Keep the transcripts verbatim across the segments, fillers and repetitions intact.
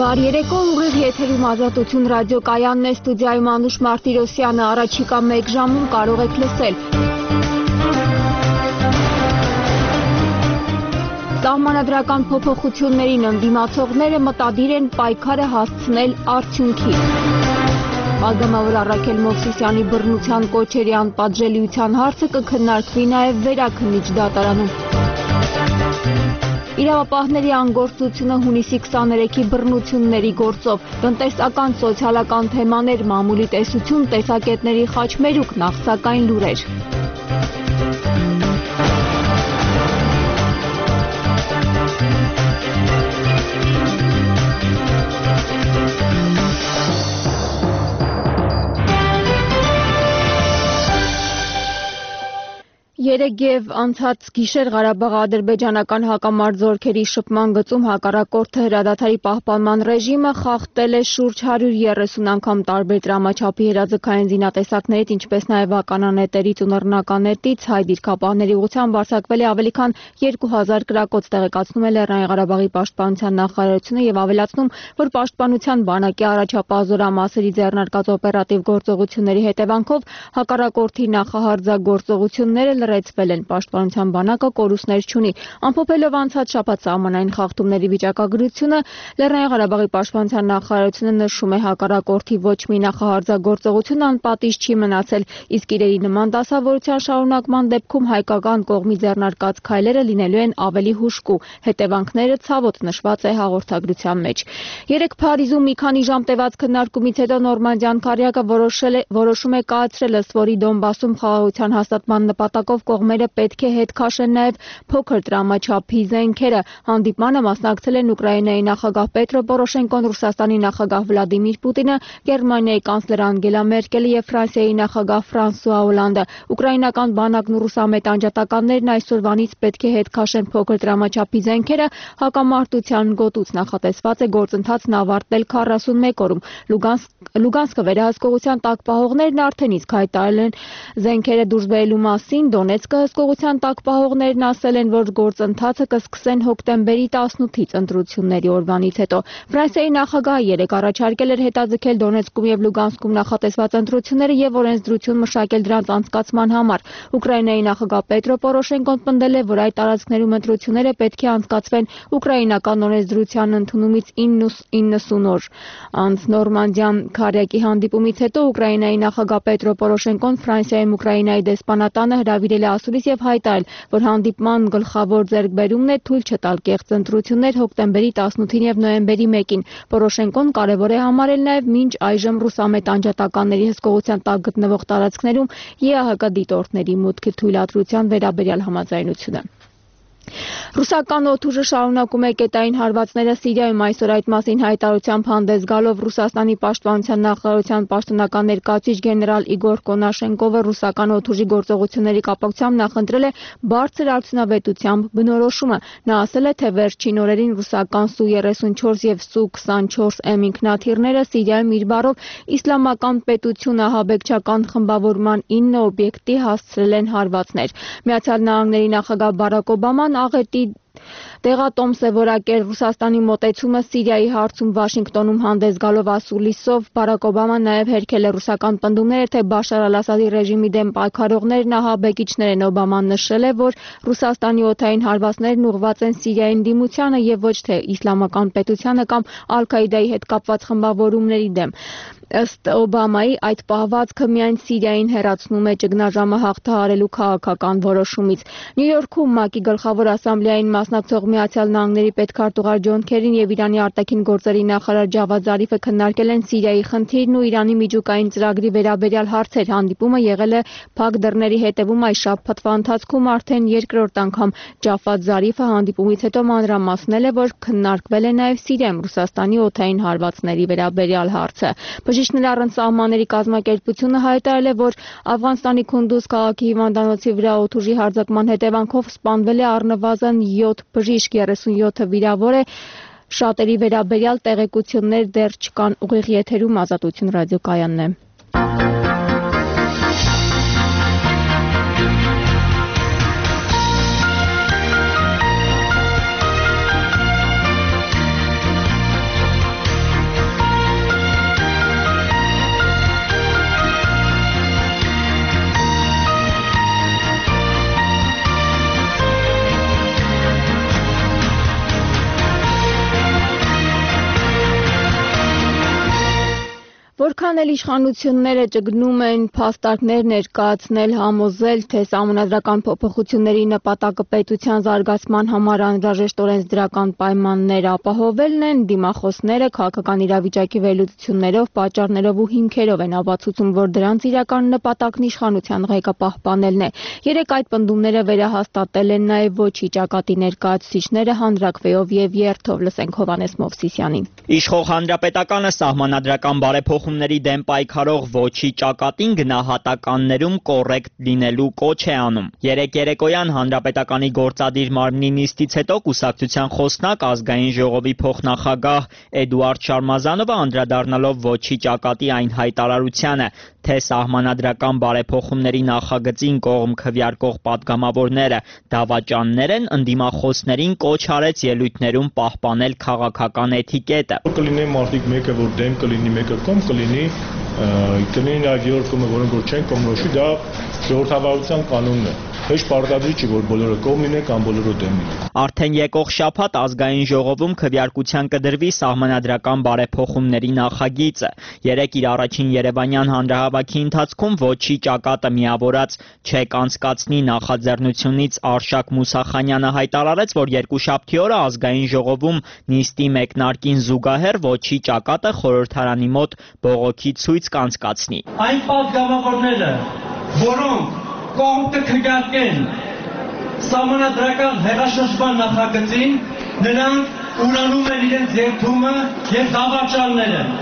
Բարի երեկո, ուղիղ եթերում Ազատություն ռադիոկայանն է, ստուդիայում Անուշ Մարտիրոսյանը, առաջիկա մեկ ժամում կարող եք լսել։ Սահմանադրական փոփոխություններին ընդդիմացողները մտադիր են պայքարը հասցնել արդյունքի։ Պատգամավոր Առաքել Մովսիսյանի բռնության կոչերի անպատժելիության հարցը կքննարկվի նաև Վերաքննիչ դատարանում։ Իրավապահների անգործությունը հունիսի քսաներեքի բռնությունների գործով, տնտեսական, սոցիալական թեմաներ, մամուլի տեսություն, տեսակետների խաչմերուկ, նախսակային լուրեր։ Երեկ և անցած գիշեր Ղարաբաղ-ադրբեջանական հակամարտ զորքերի շփման գծում հակառակորդը հրադադարի պահպանման ռեժիմը խախտել է շուրջ հարյուր երեսուն անգամ տարբեր տրամաչափի հրաձգային զինատեսակներից, ինչպես նաև ականանետերից ու նռնականետից հայ դիրքապահների ուղղությամբ արձակվել է ավելի քան երկու հազար կրակոց, տեղեկացնում է Լեռնային Ղարաբաղի պաշտպանության նախարարությունը և ավելացնում, որ պաշտպանության բանակի առաջապահ զորամասերի ձեռնարկած օպերատիվ գործողությունների հետևանքով հակառակորդի նախահարձակողությունները լրացվել են, պաշտպանության բանակը կորուստներ չունի։ Ամփոփելով անցած շաբաթ սահմանային խախտումների վիճակագրությունը, Լեռնային Ղարաբաղի պաշտպանության նախարարությունը նշում է, հակառակորդի ոչ մի նախահարձակողություն անպատիժ չի մնացել, իսկ իրերի նման դասավորության շարունակման դեպքում հայկական կողմի ձեռնարկած քայլերը լինելու են ավելի հուժկու, հետևանքները ցավոտ նշված է հաղորդագրության մեջ։ Երեկ Փարիզում մի քանի ժամ տևած քննարկումից հետո Նորմանդյան քառյակը որոշել է որոշում է կայացրել ըստ Դոնբասում խաղաղության հաստատման նպատակով կողմերը պետք է հետ քաշեն նաև փոքր տրամաչափի զենքերը։ Հանդիպմանը մասնակցել են Ուկրաինայի նախագահ Պետրո Պորոշենկոն, Ռուսաստանի նախագահ Վլադիմիր Պուտինը, Գերմանիայի կանցլեր Անգելա Մերկելը և Ֆրանսիայի նախագահ Ֆրանսուଆ Օլանդը։ Ուկրաինական բանակն ու ռուսամետ անջատականներն այսօրվանից պետք է հետ քաշեն փոքր տրամաչափի զենքերը, հակամարտության գոտուց նախատեսված է գործընթացն ավարտել քառասունմեկ օրում։ Լուգանսկը վերահսկողության տակ պահողներն արդեն իսկ հայտարարել են զենքերը դուրս բերելու մասին, Դոնեցկը հսկողության տակ պահողներն ասել են, որ գործընթացը կսկսեն հոկտեմբերի տասնութից ընտրությունների օրվանից հետո։ Ֆրանսիայի նախագահը երեկ առաջարկել էր հետաձգել Դոնեցկում և Լուգանսկում նախատեսված ընտրությունները և օրենսդրություն մշակել դրանց անցկացման համար։ Ուկրաինայի նախագահ Պետրո Պորոշենկոն պնդել է, որ այդ տարածքներում ընտրությունները պետք է անցկացվեն ուկրաինական օրենսդրության ընդունումից իննսուն օր անց։ Նորմանդյան քառյակի հանդիպումից հետո Ուկրաինայի նախագահ Պետրո Պորոշենկոն Ֆրանսիայում Ուկրաինայի դեսպանատանը հրավիրել է ասուլիս և հայտարարել, որ հանդիպման գլխավոր ձեռքբերումն է թույլ չտալ կեղծ ընտրություններ հոկտեմբերի տասնութին և նոյեմբերի մեկին։ Պորոշենկոն կարևոր է համարել նաև մինչ այժմ ռուսամետ անջատականների հսկողության տակ գտնվող տարածքներում ԵԱՀԿ դիտորդների մուտքի թույլատրության վերաբերյալ համաձայնությունը։ Ռուսական օդուժը շարունակում է կետային հարվածները Սիրիայում, այսօր այդ մասին հայտարարությամբ հանդես գալով Ռուսաստանի պաշտպանության նախարարության պաշտոնական ներկայացուցիչ գեներալ Իգոր Կոնաշենկովը ռուսական օդուժի գործողությունների կապակցությամբ նախընտրել է բարձր արդյունավետությամբ բնորոշումը։ Նա ասել է, թե վերջին օրերին ռուսական Սու երեսունչորս և Սու քսանչորս Էմ ինքնաթիռները Սիրիայում իր բառով իսլամական պետություն ահաբեկչական խմբավորման ինը օբյեկտի հասցրել են հարվածներ։ Միացյալ Նահանգների նախագահ Բարաք Օբաման աղետի դեղատոմս է որակել Ռուսաստանի մոտեցումը Սիրիայի հարցում Վաշինգտոնում հանդես գալով ասուլիսով։ Բարաք Օբաման նաև հերքել է ռուսական պնդումները, թե Բաշար Ալ-Ասադի ռեժիմի դեմ պայքարողներն ահաբեկիչներ են։ Օբաման նշել է, որ Ռուսաստանի օդային հարվածներն ուղղված են Սիրիայի ընդդիմությանը և ոչ թե իսլամական պետությանը կամ Ալ-Քաիդայի հետ կապված խմբավորումների դեմ։ Ըստ Օբամայի, այդ պահվածքը միայն Սիրիային հեռացնում է ճգնաժամը հաղթահարելու քաղաքական որոշումից։ Նյու Յորքում ՄԱԿ-ի գլխավոր ասամբլեային մասնակցող Միացյալ Նահանգների պետքարտուղար Ջոն Քերին և Իրանի արտաքին գործերի նախարար Ջավադ Զարիֆը քննարկել են Սիրիայի խնդիրն ու Իրանի միջուկային ծրագրի վերաբերյալ հարցեր։ Հանդիպումը եղել է փակ դռների հետևում այս շաբաթվա ընթացքում արդեն երկրորդ անգամ։ Ջավադ Զարիֆը հանդիպումից հետո մանրամասնել է, որ քննարկվել է նաև Սիրիայում Ռուսաստանի օդային հարվածների վերաբերյալ հարցը։ Բժիշկներ առանց սահմանների կազմակերպությունը հայտարարել է, որ Աֆղանստանի Քունդուզ քաղաքի հիվանդանոցի վրա օդուժի հարձակման հետևանքով սպանվել է առնվազն յոթ բժիշկ, երեսունյոթը վիրավոր է։ Շատերի վերաբերյալ տեղեկություններ դեռ չկան։ Ուղիղ եթերում Ազատություն ռադիոկայանն է։ էլ իշխանությունները ճգնում են փաստարկներ ներկայացնել, համոզել, թե սահմանադրական փոփոխությունների նպատակը պետության զարգացման համար անհրաժեշտ օրենսդրական պայմաններ ապահովելն են, դիմախոսները քաղաքական իրավիճակի վերլուծություններով, պատճառներով ու հիմքերով են ապացուցում, որ դրանց իրական նպատակն իշխանության ղեկը պահպանելն է։ Երեք այդ պնդումները վերահաստատել են նաև Ոչի ճակատի ներկայացուցիչները հանրաքվեով եւ երթով։ Լսենք Հովհաննես Մովսիսյանին։ Իշխող Հանրապետականը սահմանադրական բարեփոխումների դեմ պայքարող Ոչի ճակատին գնահատականներում կոռեկտ լինելու կոչ է անում։ Երեկ երեկոյան Հանրապետականի գործադիր մարմնի նիստից հետո կուսակցության խոսնակ ազգային ժողովի փոխնախագահ Էդուարդ Շարմազանովը անդրադառնալով Ոչի ճակատի այն հայտարարությանը, թե սահմանադրական բարեփոխումների նախագծին կողմ քվեարկող պատգամավորները դավաճաններ են, ընդդիմախոսներին կոչ արեց ելույթներում պահպանել քաղաքական էթիկետը։ Կլինի մարդիկ մեկը որ դեմ կլինի, մեկը կողմ կլինի, կլինի նաև երրորդ կողմը, որոնք որ չեն կողմնորոշի, դա ժողովրդավարության կանոնն է։ Հեշտ պարտադիր չի, որ բոլորը կողմ լինեն կամ բոլորը դեմ լինեն։ Արդեն եկող շաբաթ ազգային ժողովում քվեարկության կդրվի սահմանադրական բարեփոխումների նախագիծը։ Երեկ իր առաջին երևանյան հանրահավաքի ընթացքում Ոչի ճակատը միավորած չեք անցկացնի նախաձեռնությունից Արշակ Մուսախանյանը հայտարարեց, որ երկուշաբթի օրը ազգային ժողովում նիստի մեկնարկին զուգահեռ Ոչի ճակատը խորհրդարանի մոտ բողոքի ցույց կանցկացնի։ Այն պատգամավորները, որոնք կողմ կքվեարկեն սահմանադրական հեղաշրջման նախագծին, նրանք ուրանում են իրենց երդումը եւ դավաճաններ են։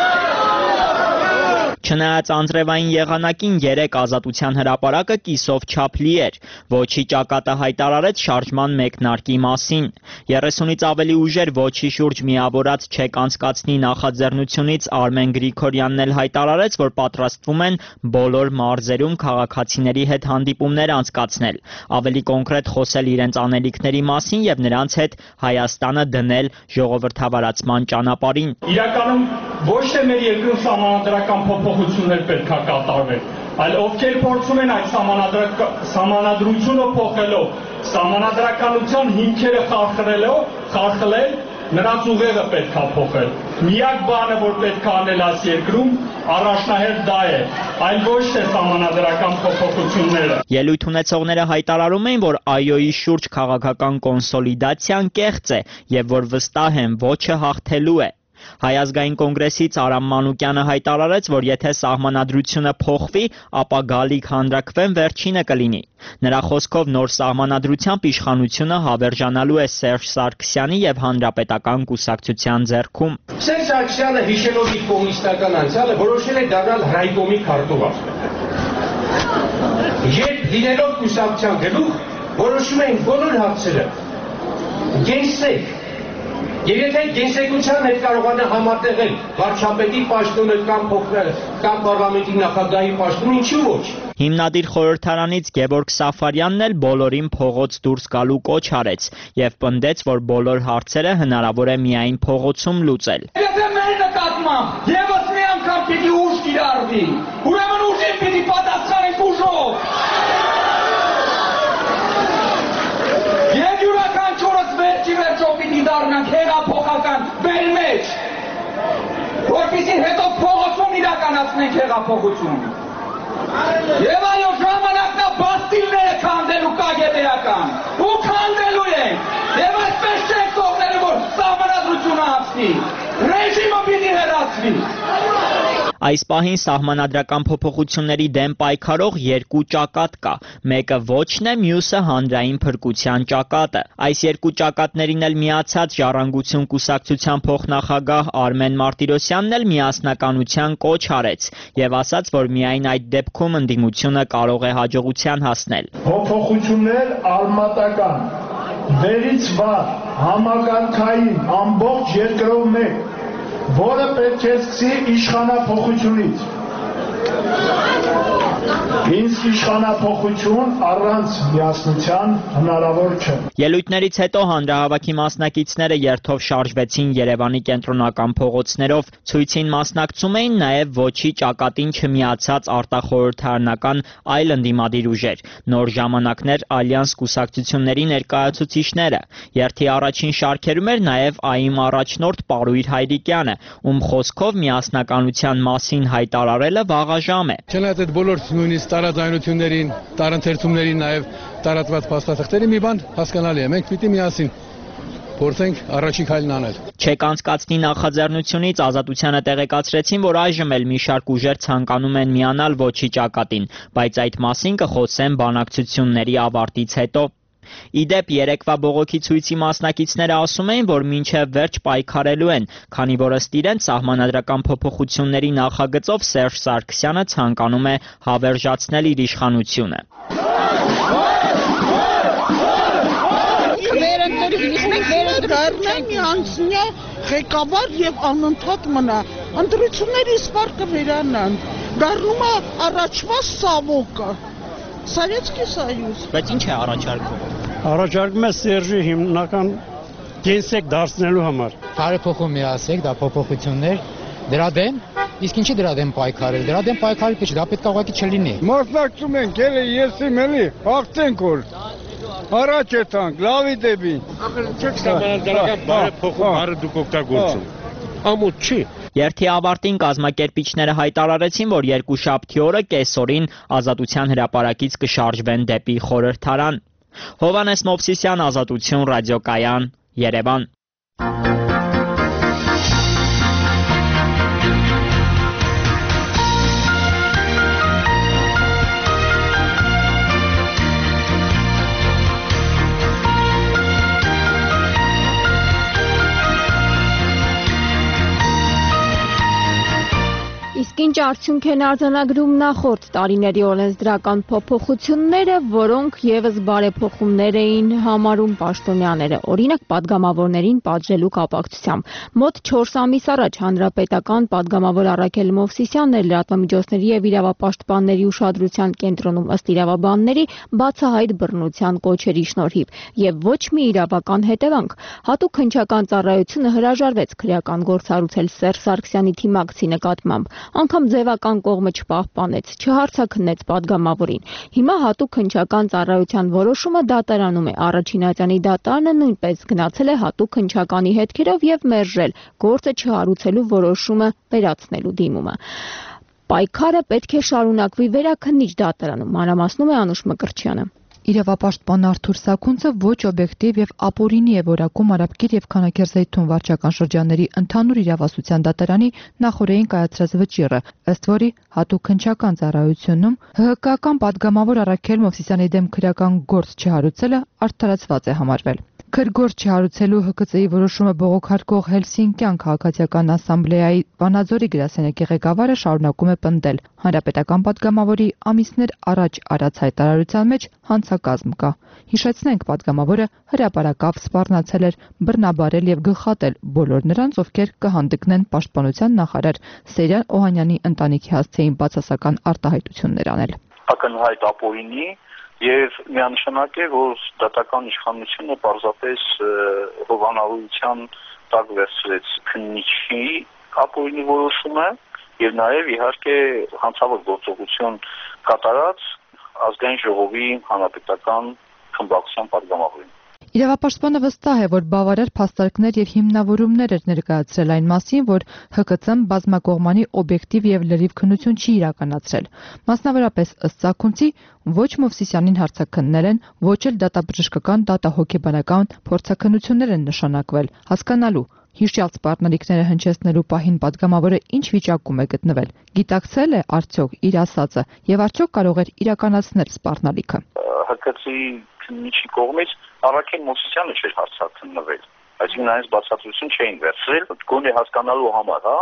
Չնայած անձրևային եղանակին երեք Ազատության հրապարակը կիսով չափլի էր։ Ոչի ճակատը հայտարարեց շարժման մեկնարկի մասին։ երեսունից ավելի ուժեր Ոչի շուրջ միավորած չեք անցկացնի նախաձեռնությունից Արմեն Գրիգորյանն էլ հայտարարեց, որ պատրաստվում են բոլոր մարզերում քաղաքացիների հետ հանդիպումներ անցկացնել, ավելի կոնկրետ խոսել իրենց անելիքների մասին եւ նրանց հետ Հայաստանը դնել ժողովրդավարացման ճանապարհին։ Իրականում ոչ թե մեր երկրում սահմանադրական փոփոխություններ պետք է կատարվեն, այլ ովքեր փորձում են այդ սահմանադրությունը փոխելով, սահմանադրականության հիմքերը խարխլելով, խարխլել, նրանց ուղեղը պետք է փոխել։ Միակ բանը, որ պետք է անել այս երկրում, առաջնահերթ դա է, այլ ոչ թե սահմանադրական փոփոխությունները։ Ելույթ ունեցողները հայտարարում էին, որ ԱՅՈ-ի շուրջ քաղաքական կոնսոլիդացիան կեղծ է եւ որ վստահ են ոչը հաղթելու է։ Հայ ազգային կոնգրեսից Արամ Մանուկյանը հայտարարեց, որ եթե սահմանադրությունը փոխվի, ապա գալիք հանրաքվեն վերջինը կլինի։ Նրա խոսքով նոր սահմանադրությամբ իշխանությունը հավերժանալու է Սերժ Սարգսյանի եւ Հանրապետական կուսակցության ձեռքում։ Սերժ Սարգսյանը հիշելով իր կոմունիստական անցյալը որոշել է դառնալ ռայկոմի քարտուղար։ Երբ լինելով կուսակցության գլուխ, որոշում էին բոլոր հարցերը գենսեք։ Եվ եթե գենսեկության հետ կարողանա համատեղել վարչապետի պաշտոնը կամ փոխել կամ պարլամենտի նախագահի պաշտոնը, ինչու ոչ։ Հիմնադիր խորհրդարանից Գևորգ Սաֆարյանն էլ բոլորին փողոց դուրս գալու կոչ արեց եւ պնդեց, որ բոլոր հարցերը հնարավոր է միայն փողոցում լուծել։ Եթե մեր նկատմամբ եւս մի անգամ պիտի ուժ կիրառվի, ուրեմն ուժին պիտի պատասխանենք ուժով։ Եվ յուրաքանչյուրս վերջի վերջո պիտի դառնանք հեղափոխական մեր մեջ, որպեսզի հետո փողոցում իրականացնենք հեղափոխություն։ Եվ այո, ժամանակն է բաստիլները քանդելու կագեբեական, ու քանդելու ենք, եւ այսպես չենք թողնելու, որ սահմանադրությունը ապսի, ռեժիմը պիտի հեռացվի։ Այս պահին սահմանադրական փոփոխությունների դեմ պայքարող երկու ճակատ կա, մեկը ոչն է, մյուսը հանրային փրկության ճակատը։ Այս երկու ճակատներին էլ միացած Ժառանգություն կուսակցության փոխնախագահ Արմեն Մարտիրոսյանն էլ միասնականության կոչ արեց եւ ասաց, որ միայն այդ դեպքում ընդդիմությունը կարող է հաջողության հասնել։ Փոփոխություններ արմատական, վերից վար, համակարգային, ամբողջ երկրով մեկ, որը պետք է սկսի իշխանափոխությունից։ Մինսկ իշխանափոխություն առանց միասնության հնարավոր չէ։ Ելույթներից հետո հանրահավաքի մասնակիցները երթով շարժվեցին Երևանի կենտրոնական փողոցներով, ցույցին մասնակցում էին նաև ոչի ճակատին չմիացած արտախորհրդարանական այլ ընդդիմադիր ուժեր, Նոր ժամանակներ Ալյանս կուսակցությունների ներկայացուցիչները։ Երթի առաջին շարքերում էր նաև ԱԻՄ առաջնորդ Պարույր Հայրիկյանը, ում խոսքով միասնականության մասին հայտարարելը վաղաժամ է։ Չնայած այդ բոլոր նույնիսկ տարաձայնություններին, տարընթերցումներին, նաև տարածված փաստաթղթերի մի բան հասկանալի է, մենք պիտի միասին փորձենք առաջին քայլն անել։ Չեք անցկացնի նախաձեռնությունից Ազատությանը տեղեկացրեցին, որ այժմ էլ մի շարք ուժեր ցանկանում են միանալ ոչի ճակատին, բայց այդ մասին կխոսեն բանակցությունների ավարտից հետո։ Իդեպ երեկվա բողոքի ցույցի մասնակիցները ասում էին, որ մինչև վերջ պայքարելու են, քանի որ ըստ իրենց սահմանադրական փոփոխությունների նախագծով Սերժ Սարգսյանը ցանկանում է հավերժացնել իր իշխանությունը։ Դառնան միանձնյա ղեկավար եւ անընդհատ մնա։ Ընտրությունների սպարկը վերանան։ Դառնում է առաջվա սավոկը։ Սովետский Союз։ Բայց ինչ է առաջարկում։ Առաջարկում է Սերժի հիմնական գենսեք դարձնելու համար։ Բարեփոխում միասեք, դա փոփոխություններ, դրա դեմ, իսկ ինչի դրա դեմ պայքարել։ Դրա դեմ պայքարել պետք է, դա պետք է ուղղակի չլինի։ Մասնակցում ենք, ելի եսի մելի, հաղթենք որ։ Առաջ եթանք, լավի դեպի։ Չեք սահմանադրական բարեփոխում բառը դուք օգտագործում։ Ամոթ չի։ Երթի ավարտին կազմակերպիչները հայտարարեցին, որ երկուշաբթի օրը կեսօրին Ազատության հրապարակից կշարժվեն դեպի խորհրդարան։ Հովհաննես Մովսիսյան, Ազատություն ռադիոկայան, Երևան։ Իսկ ինչ արդյունք են արձանագրում նախորդ տարիների օրենսդրական փոփոխությունները, որոնք եւս բարեփոխումներ էին համարում պաշտոնյաները, օրինակ падգամավորներին պատժելու կապակցությամբ։ Մոտ չորս ամիս առաջ հանրապետական падգամավոր Առաքել Մովսիսյանն էր լրատվամիջոցների եւ իրավապաշտպանների ուշադրության կենտրոնում ըստ իրավաբանների բացահայտ բռնության կոչերի շնորհիվ եւ ոչ մի իրավական հետևանք։ Հատուկ հնչական ծառայությունը հրաժարվեց քրեական գործառույթել Սերժ Սարգսյանի թիմակցի նկատմամբ։ Անգամ ձևական կողմը չպահպանեց, չհարցաքննեց падգամավորին։ Հիմա հատուկ հնչական ծառայության որոշումը դատարանում է։ Առաջին ատյանի դատարանը նույնպես գնացել է հատուկ հնչականի հետքերով եւ մերժել գործը չհարուցելու որոշումը վերացնելու դիմումը։ Պայքարը պետք է շարունակվի վերաքննիչ դատարանում, մանրամասնում է Անուշ Մկրտչյանը։ Իրավապաշտպան Արթուր Սաքունցը ոչ օբյեկտիվ եւ ապօրինի է որակում Արաբկիր եւ Քանաքերձեյթուն վարչական շրջանների ընդհանուր իրավասության դատարանի նախորդին կայացրած վճիռը, ըստ որի հատուկ հնչական ծառայությունում ՀՀԿ-ական падգամավոր Առաքել Մովսիսյանի դեմ քրեական գործ չհարուցելը արդարացված է համարվել։ Քրգործ չհարուցելու ՀԿՑ-ի որոշումը բողոքարկող Հելսինկյան քաղաքացիական ասամբլեայի Վանաձորի գրասենյակի ղեկավարը շարունակում է պնդել։ Հանրապետական падգամավորի ամիսներ առաջ արած հայտարարության մեջ հանցակազմ կա։ Հիշեցնենք, падգամավորը հրապարակավ սպառնացել էր բռնաբարել եւ գլխատել բոլոր նրանց, ովքեր կհանդգնեն պաշտպանության նախարար Սերյան Օհանյանի ընտանիքի հասցեին բացասական արտահայտություններ անել։ Ակնհայտ ապօրինի Եվ միանշանակ է, որ դատական իշխանությունը պարզապես հովանավորության տակ վերցրեց քննիչի ապօրինի որոշումը եւ նաեւ իհարկե հանցավոր գործողություն կատարած ազգային ժողովի հանրապետական խմբակցության падգամավորին։ Իրավապաշտպանը վստահ է, որ բավարար փաստարկներ եւ հիմնավորումներ էր ներկայացրել այն մասին, որ ՀԿՑ-ն բազմակողմանի օբյեկտիվ եւ լրիվ քննություն չի իրականացրել։ Մասնավորապես ըստ Սաքունցի ոչ Մովսիսյանին հարցաքննել են, ոչ էլ դատաբժշկական դատահոգեբանական փորձաքննություններ են նշանակվել, հասկանալու հիշյալ սպառնալիքները հնչեցնելու պահին падգամավորը ինչ վիճակում է գտնվել, գիտակցել է արդյոք իր ասածը եւ արդյոք կարող էր իրականացնել սպառնալիքը։ ՀԿՑ-ի քննիչի կողմից Առաքել Մովսիսյանը չէր հարցաքննվել, այսինքն այնպես բացատրություն չէին վերցրել, գոնե հասկանալու համար, հա,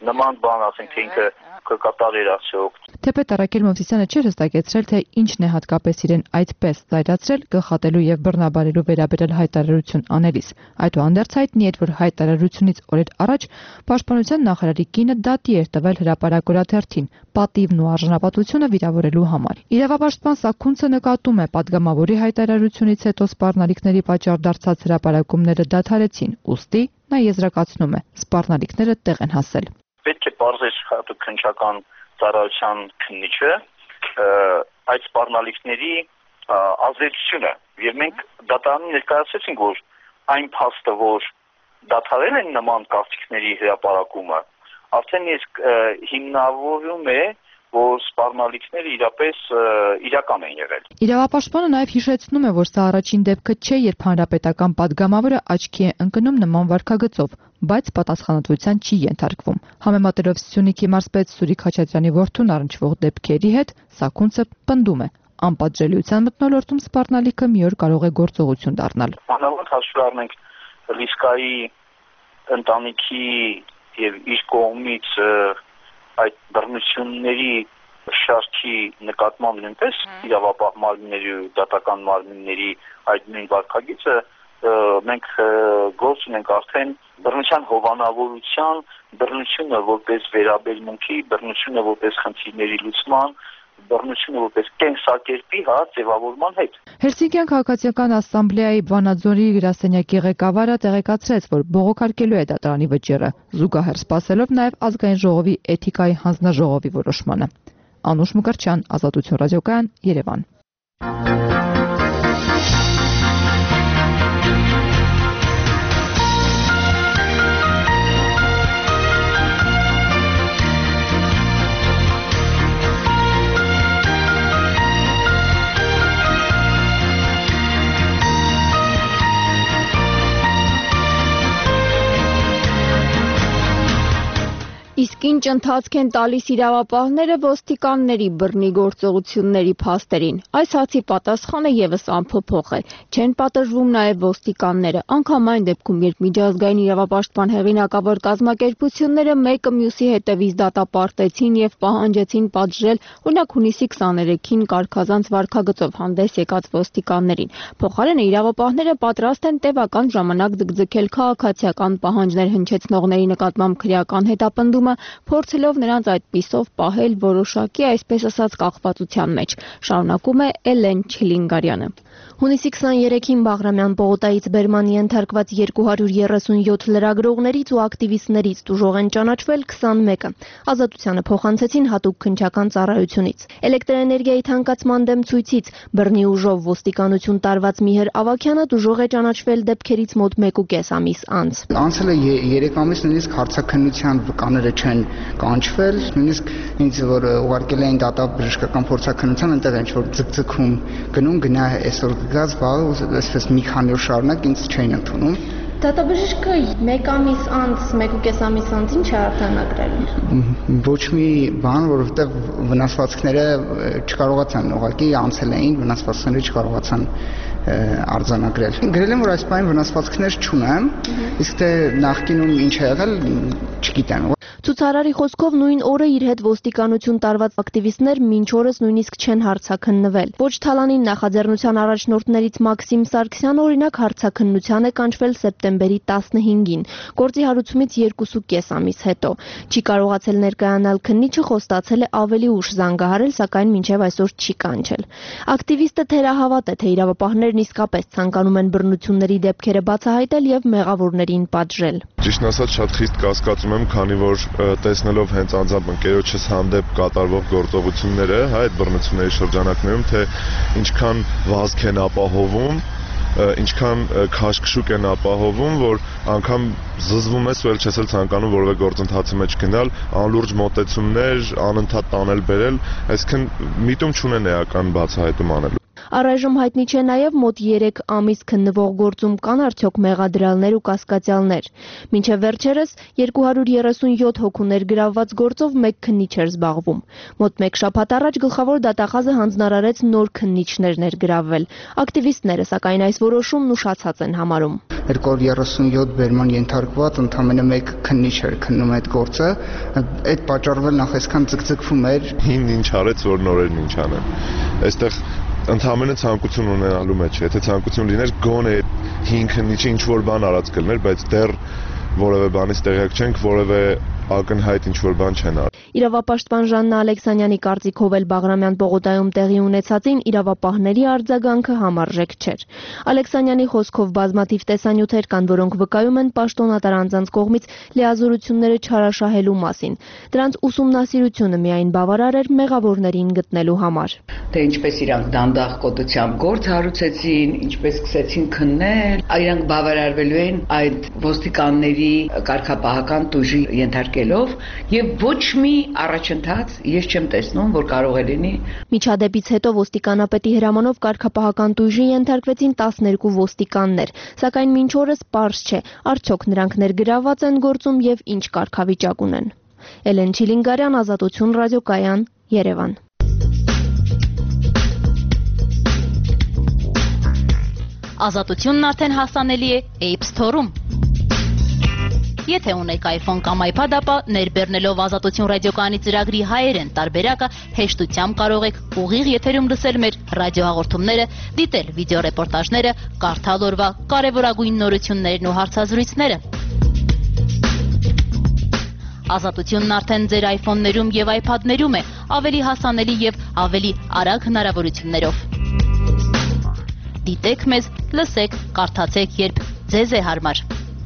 նման բան, ասենք թե ինքը կկատարեր արդյոք։ Թեպետ Արաքել Մովսիսյանը չէր հստակեցրել, թե ինչն է հատկապես իրեն այդպես ծայրացրել գլխատելու եւ բռնաբարելու վերաբերել հայտարարություն անելիս։ Այդուհանդերձ հայտնի էր, որ հայտարարությունից օրեր առաջ Պաշտպանության նախարարի կինը դատի էր տվել հրապարակորաթերթին պատիվն ու արժանապատվությունը վիրավորելու համար։ Իրավապաշտպան Սաքունցը նկատում է, պատգամավորի հայտարարությունից հետո սպառնալիքների պատճառ դարձած հրապարակումները դադարեցին, ուստի նա եզրակացնում է, սպառնալիքները տեղ են հասել։ Պետք է բարձր հատուկ քննչական ծառայության քննիչը այդ սպառնալիքների ազդեցությունը եւ մենք դատարանում ներկայացրեցինք, որ այն փաստը, որ դադարել են նման կարծիքների հրապարակումը, արդեն իսկ հիմնավորում է, որ սպառնալիքները իրապես իրական են եղել։ Իրավապաշտպանը նաև հիշեցնում է, որ սա առաջին դեպքը չէ, երբ հանրապետական պատգամավորը աչքի է ընկնում նման վարքագծով, բայց պատասխանատվության չի ենթարկվում։ Համեմատելով Սյունիքի մարզպետ Սուրիկ Խաչատրյանի որդուն առնչվող դեպքերի հետ, Սաքունցը պնդում է, անպատժելիության մթնոլորտում սպառնալիքը մի օր կարող է գործողություն դառնալ։ Մանավանդ հաշվի առնենք Լիսկայի ընտանիքի եւ իր կողմից այդ բռնությունների շարքի նկատմամբ նույնպես իրավապահ մարմինների ու դատական մարմինների այդ նույն վարքագիծը մենք գործ ունենք արդեն բռնության հովանավորության, բռնությունը որպես վերաբերմունքի, բռնությունը որպես խնդիրների լուծման, բռնությունը որպես կենսակերպի հա ձևավորման հետ։ Հելսինկյան քաղաքացիական ասամբլեայի Վանաձորի գրասենյակի ղեկավարը տեղեկացրեց, որ բողոքարկելու է դատարանի վճիռը, զուգահեռ սպասելով նաև ազգային ժողովի էթիկայի հանձնաժողովի որոշմանը։ Անուշ Մկրտչյան, Ազատություն ռադիոկայան, Երևան։ Իսկ ինչ ընթացք են տալիս իրավապահները ոստիկանների բռնի գործողությունների փաստերին։ Այս հարցի պատասխանը եւս անփոփոխ է։ Չեն պատժվում նաեւ ոստիկանները, անգամ այն դեպքում, երբ միջազգային իրավապաշտպան հեղինակավոր կազմակերպությունները մեկը մյուսի հետևից դատապարտեցին եւ պահանջեցին պատժել, օրինակ հունիսի քսաներեքին կարգազանց վարքագծով հանդես եկած ոստիկաններին։ Փոխարենը իրավապահները պատրաստ են տևական ժամանակ ձգձգել քաղաքացիական պահանջներ հնչեցնողների նկատմամբ քրեական հետապնդումը, փորձելով նրանց այդպիսով պահել որոշակի, այսպես ասած, կախվածության մեջ, շարունակում է Էլեն Չիլինգարյանը։ Հունիսի քսաներեքին Բաղրամյան պողոտայից բերմանի ենթարկված երկու հարյուր երեսունյոթ լրագրողներից ու ակտիվիստներից տուժող են ճանաչվել քսանմեկը։ Ազատությանը փոխանցեցին հատուկ քննչական ծառայությունից։ Էլեկտրաէներգիայի թանկացման դեմ ցույցից բռնի ուժով ոստիկանություն տարված Միհր Ավագյանը տուժող է ճանաչվել դեպքերից մոտ մեկ ու կես ամիս անց։ Անցել է երեք ամիս, նույնիսկ հարցաքննության վկաները չեն կանչվել, նույնիսկ ինձ որ ուղարկել էին դատաբժշկական փորձաքննության, այնտեղ ինչ որ ձգձգում գնում, գնա այսօր գազ բաղ, այսպես մի քանի օր շարունակ ինձ չէին ընդունում։ Դատաբժիշկը մեկ ամիս անց, մեկ ու կես ամիս անց ինչ է արձանագրել։ Ոչ մի բան, որովհետև վնասվածքները չկարողացան, ուղղակի անցել էին, վնասվածքները չկարողացան արձանագրել։ Գրել եմ, որ այս բան վնասվածքներ չունեմ, իսկ թե նախկինում ինչ է եղել, չգիտեմ։ Ցուցարարի խոսքով նույն օրը իր հետ ոստիկանություն տարված ակտիվիստներ մինչ օրս նույնիսկ չեն հարցաքննվել։ Ոչ Թալանին նախաձեռնության առաջնորդներից Մաքսիմ Սարգսյանը օրինակ հարցաքննության է կանչվել սեպտեմբերի տասնհինգին, գործի հարուցումից երկուսուկես ամիս հետո։ Չի կարողացել ներկայանալ քննիչը, խոստացել է ավելի ուշ զանգահարել, սակայն մինչև այսօր չի կանչել։ Ակտիվիստը թերահավատ է, թե իրավապահներն իսկապես ցանկանում են բռնությունների դեպքերը բացահայտել եւ մեղավորներին պատժել։ Ճիշտն ասած, շատ խիստ կասկածում եմ, քանի որ տեսնելով հենց անձամբ ընկերոջս հանդեպ կատարվող գործողությունները, հա, այդ բռնությունների շրջանակներում, թե ինչքան վազք են ապահովում, ինչքան քաշքշուկ են ապահովում, որ անգամ զզվում ես ու էլ չես էլ ցանկանում որևէ գործընթացի մեջ գնալ, անլուրջ մոտեցումներ, անընդհատ տանել բերել, այսինքն միտում չունեն էական բացահայտում անելու։ Առայժմ հայտնի չէ նաև մոտ երեք ամիս քննվող գործում կան արդյոք մեղադրյալներ ու կասկածյալներ։ Մինչև վերջերս երկու հարյուր երեսունյոթ հոգուներ գրավված գործով մեկ քննիչ էր զբաղվում։ Մոտ մեկ շաբաթ առաջ գլխավոր դատախազը հանձնարարեց նոր քննիչներ ներգրավվել։ Ակտիվիստները սակայն այս որոշումն ուշացած են համարում։ երկու հարյուր երեսունյոթ բերման ենթարկված ընդամենը մեկ քննիչ էր քննում այդ գործը, այդ պատճառով նախ այսքան ձգձգվում էր։ Հին ինչ արեց, որ նորերն ինչ անեն։ Այստեղ ընդամենը ցանկություն ունենալու մեջ, եթե ցանկություն լիներ, գոնե հին քննիչը ինչ որ բան արած կլներ, բայց դեռ որևէ բանից տեղյակ չենք, որևէ ակնհայտ ինչ որ բան չեն արել։ Իրավապաշտպան Ժաննա Ալեքսանյանի կարծիքով էլ Բաղրամյան պողոտայում տեղի ունեցածին իրավապահների արձագանքը համարժեք չէր։ Ալեքսանյանի խոսքով բազմաթիվ տեսանյութեր կան, որոնք վկայում են պաշտոնատար անձանց կողմից լիազորությունները չարաշահելու մասին։ Դրանց ուսումնասիրությունը միայն բավարար էր մեղավորներին գտնելու համար։ Թե ինչպես իրանք դանդաղ կոտությամբ գործ հարուցեցին, ինչպես սկսեցին քննել, իրանք բավարարվելու են այդ ոստիկանների կարգապահական տուժի ենթարկելով եւ ոչ մի առաջընթաց ես չեմ տեսնում, որ կարող է լինի։ Միջադեպից հետո ոստիկանապետի հրամանով կարգապահական տուժի ենթարկվեցին տասներկու ոստիկաններ, սակայն մինչ օրս պարզ չէ, արդյոք նրանք ներգրավված են գործում եւ ինչ կարգավիճակ ունեն։ Էլեն Չիլինգարյան, Ազատություն ռադիոկայան, Երևան։ Ազատությունն արդեն հասանելի է App Store-ում։ Եթե ունեք iPhone կամ iPad, ապա ներբեռնելով Ազատություն ռադիոկայանի ծրագրի հայերեն տարբերակը հեշտությամբ կարող եք ուղիղ եթերում լսել մեր ռադիոհաղորդումները, դիտել վիդեոռեպորտաժները, կարդալ օրվա կարևորագույն նորություններն ու հարցազրույցները։ Ազատությունն արդեն ձեր iPhone-ներում եւ iPad-ներում է, ավելի հասանելի եւ ավելի արագ հնարավորություններով։ Դիտեք մեզ, լսեք, կարդացեք, երբ ձեզ է հարմար։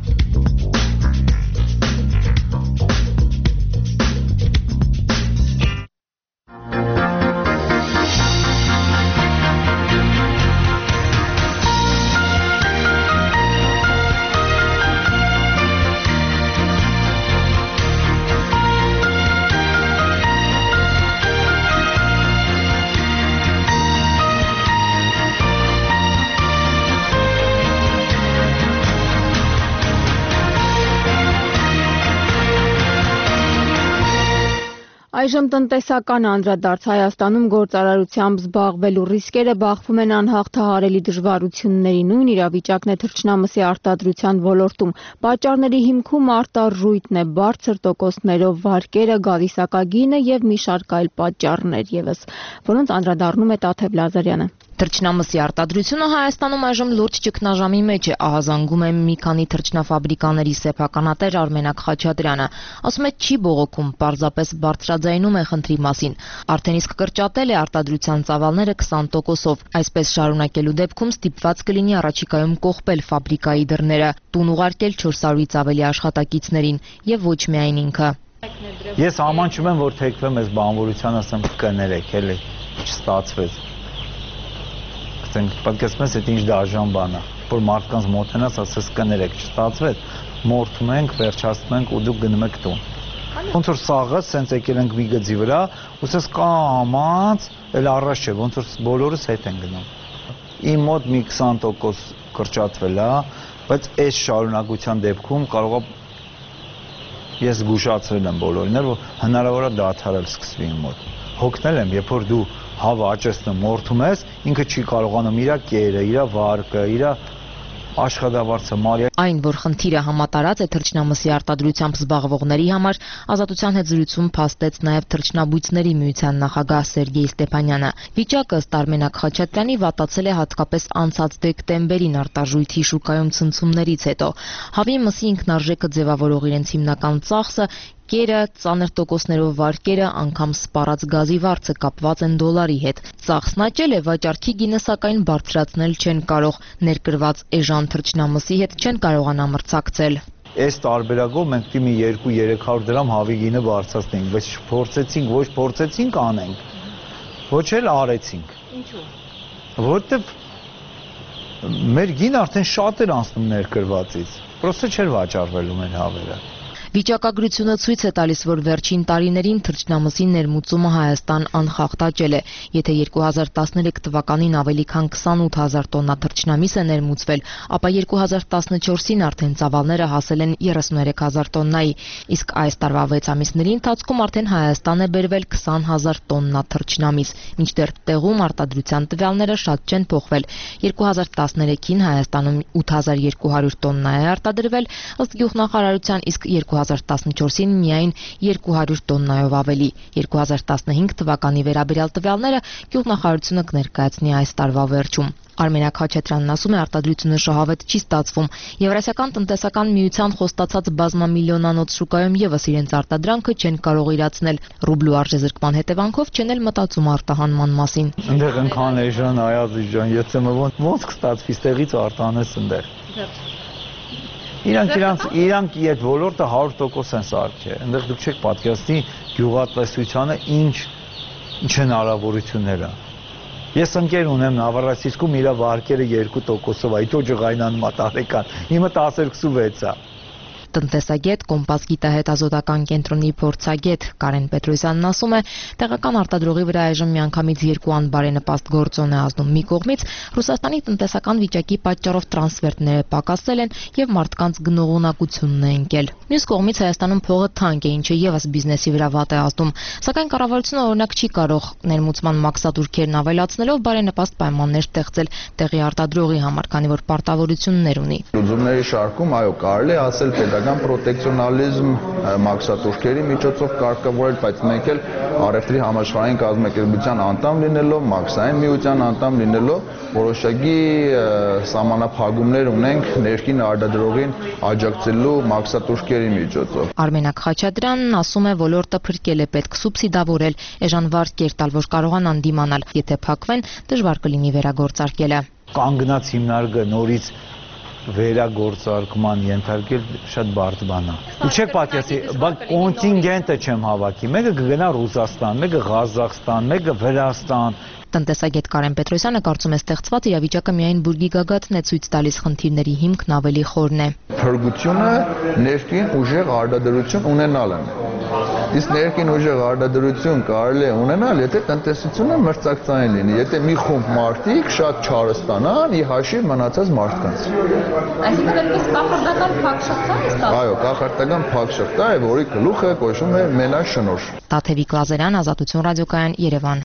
Այժմ տնտեսական անդրադարձ Հայաստանում գործարարությամբ զբաղվելու ռիսկերը բախվում են անհաղթահարելի դժվարությունների, նույն իրավիճակն է թռչնամսի արտադրության ոլորտում։ Պատճառների հիմքում արտարժույթն է, բարձր տոկոսներով վարկերը, գալիսակագինը եւ մի շարք այլ պատճառներ եւս, որոնց անդրադառնում է Տաթև Լազարյանը։ Թռչնամսի արտադրությունը Հայաստանում այժմ լուրջ ճգնաժամի մեջ է, ահազանգում է մի քանի թռչնաֆաբրիկաների սեփականատեր Արմենակ Խաչատրյանը։ Ասում է չի բողոքում, պարզապես բարձրաձայնում է խնդրի մասին։ Արդեն իսկ կրճատել է արտադրության ծավալները քսան տոկոսով։ Այսպես շարունակելու դեպքում ստիպված կլինի առաջիկայում կողպել ֆաբրիկայի դռները, տուն ուղարկել չորսարույց ավելի աշխատակիցներին եւ ոչ միայն ինքը։ Ես ամանչում եմ, որ թեքվեմ այս բանվորության, ասեմ կներեք, էլի չստացվեց։ Պատկերացնում ես, այդ ինչ դաժան բան է, որ մարդկանց մոտենաս ասես կներեք, չստացվեց, մորթում ենք, վերջացնում ենք ու դուք գնում եք տուն։ Ոնց որ սաղը սենց եկել ենք մի գծի վրա, ու ասես կամաց, էլ առաջ չէ, ոնց որ բոլորս հետ են գնում։ Իմ մոտ մի քսան տոկոս կրճատվել է, բայց այս շարունակության դեպքում կարող է ես զգուշացրել եմ բոլորին, որ հնարավոր է դադարել սկսվի իմ մոտ։ Հոգնել եմ, երբ որ դու հավը աճեցնում, մորթում ես, ինքը չի կարողանում իր կերը, իր վարկը, իր աշխատավարձը մարիա։ Այն, որ խնդիրը համատարած է թռչնամսի արտադրությամբ զբաղվողների համար, Ազատության հետ զրույցում փաստեց նաև թռչնաբույծների միության նախագահ Սերգեյ Ստեփանյանը։ Վիճակը ըստ Արմենակ Խաչատրյանի վատացել է հատկապես անցած դեկտեմբերին արտարժույթի շուկայում ցնցումներից հետո։ Հավի մսի ինքնարժեքը ձևավորող իրենց հիմնական ծախսը կերը, ծանր տոկոսներով վարկերը, անգամ սպառած գազի վարձը կապված են դոլարի հետ։ Ծախսն աճել է, վաճառքի գինը սակայն բարձրացնել չեն կարող, ներկրված էժան թռչնամսի հետ չեն կարողանա մրցակցել։ Այս տարբերակով մենք դիմի երկու-երեք հարյուր դրամ հավի գինը բարձրացնենք, բայց փորձեցինք, ոչ փորձեցինք անենք, ոչ էլ արեցինք։ Ինչու՞։ Որտեվ մեր գինը արդեն շատ էր անցնում ներկրվածից, պրոստը չէր վաճառվելու մեր հավերը։ Վիճակագրությունը ցույց է տալիս, որ վերջին տարիներին թռչնամսի ներմուծումը Հայաստան անխախտ աճել է։ Եթե երկու հազար տասներեք թվականին ավելի քան քսանութ հազար տոննա թռչնամիս է ներմուծվել, ապա երկու հազար տասնչորսին արդեն ծավալները հասել են երեսուներեք հազար տոննայի, իսկ այս տարվա վեց ամիսների ընթացքում արդեն Հայաստան է բերվել քսան հազար տոննա թռչնամիս, մինչդեռ տեղում արտադրության տվյալները շատ չեն փոխվել։ երկու հազար տասներեքին Հայաստանում ութ հազար երկու հարյուր տոննա է արտադրվել, ըստ գյուղնախարարության, իսկ երկու հազար տասնչորսին միայն երկու հարյուր տոննայով ավելի։ երկու հազար տասնհինգ թվականի վերաբերյալ տվյալները գյուղնախարարությունը կներկայացնի այս տարվա վերջում։ Արմենակ Խաչատրյանն ասում է, արտադրությունը շահավետ չի ստացվում։ Եվրասիական տնտեսական միության խոստացած բազմամիլիոնանոց շուկայում եւս իրենց արտադրանքը չեն կարող իրացնել։ Ռուբլու արժեզրկման հետևանքով չեն էլ մտածում արտահանման մասին։ Այնտեղ ընկան էժան այազի ջան, եթե մոտ ոնց կստացվի ստեղից արտանես այնտեղ։ Իրանք իրանք իրանք այդ ոլորտը հարյուր տոկոս են սարքել։ Այնտեղ դուք չեք պատկերացնի գյուղատնտեսությանը ինչ ինչ հնարավորություններ են։ Ես ընկեր ունեմ Նավառացիսկում, իր վարկերը երկու տոկոսով, այդ ջղայնան մատարեկան, իմը տասնվեց է։ Տնտեսագետ, Կոմպաս գիտահետազոտական կենտրոնի փորձագետ Կարեն Պետրոսյանն ասում է, տեղական արտադրողի վրա այժմ միանգամից երկու անբարենպաստ գործոն է ազդում։ Մի կողմից Ռուսաստանի տնտեսական վիճակի պատճառով տրանսֆերտները պակասել են եւ մարդկանց գնողունակությունն է ընկել։ Մյուս կողմից Հայաստանում փողը թանկ է, ինչը եւս բիզնեսի վրա վատ է ազդում։ Սակայն կառավարությունը օրինակ չի կարող ներմուծման մաքսատուրքերն ավելացնելով բարենպաստ պայմաններ ստեղծել տեղի արտադրողի համար, քանի որ պարտավորություններ ունի։ Լուծումների շարքում, այո, կարելի է ասել պետական պրոտեկցիոնալիզմ մաքսատուրքերի միջոցով կարգավորել, բայց մենք էլ առևտրի համաշխարհային կազմակերպության անդամ լինելով, մաքսային միության անդամ լինելով, որոշակի սահմանափակումներ ունենք ներքին արտադրողին աջակցելու մաքսատուրքերի միջոցով։ Արմենակ Խաչատրյանն ասում է, ոլորտը փրկել է, պետք սուբսիդավորել, էժան վարկեր տալ, որ կարողանան դիմանալ, եթե փակվեն, դժվար կլինի վերագործարկելը։ Կանգնած հիմնարկը նորից վերագործարկման ենթարկել շատ բարդ բան է։ Դու չեք պատկերացնի, բայց կոնտինգենտը չեմ հավաքի։ Մեկը կգնա Ռուսաստան, մեկը Ղազախստան, մեկը Վրաստան։ Տնտեսագետ Կարեն Պետրոսյանը կարծում է, ստեղծված իրավիճակը միայն բուրգի գագաթն է ցույց տալիս, խնդիրների հիմքն ավելի խորն է։ Փրկությունը ներքին ուժեղ արտադրություն ունենալն է։ Իսկ ներքին ուժեղ արտադրություն կարելի է ունենալ, եթե տնտեսությունը մրցակցային լինի, եթե մի խումբ մարդիկ շատ չարը ստանան ի հաշիվ մնացած մարդկանց։ Այսինքն այդպես կախարդական փակ շղթա է ստացվում։ Այո, կախարդական փակ շղթա է, որի գլուխը կոչվում է մենաշնորհ։ Տաթևիկ Լազարյան, Ազատություն ռադիոկայան, Երևան։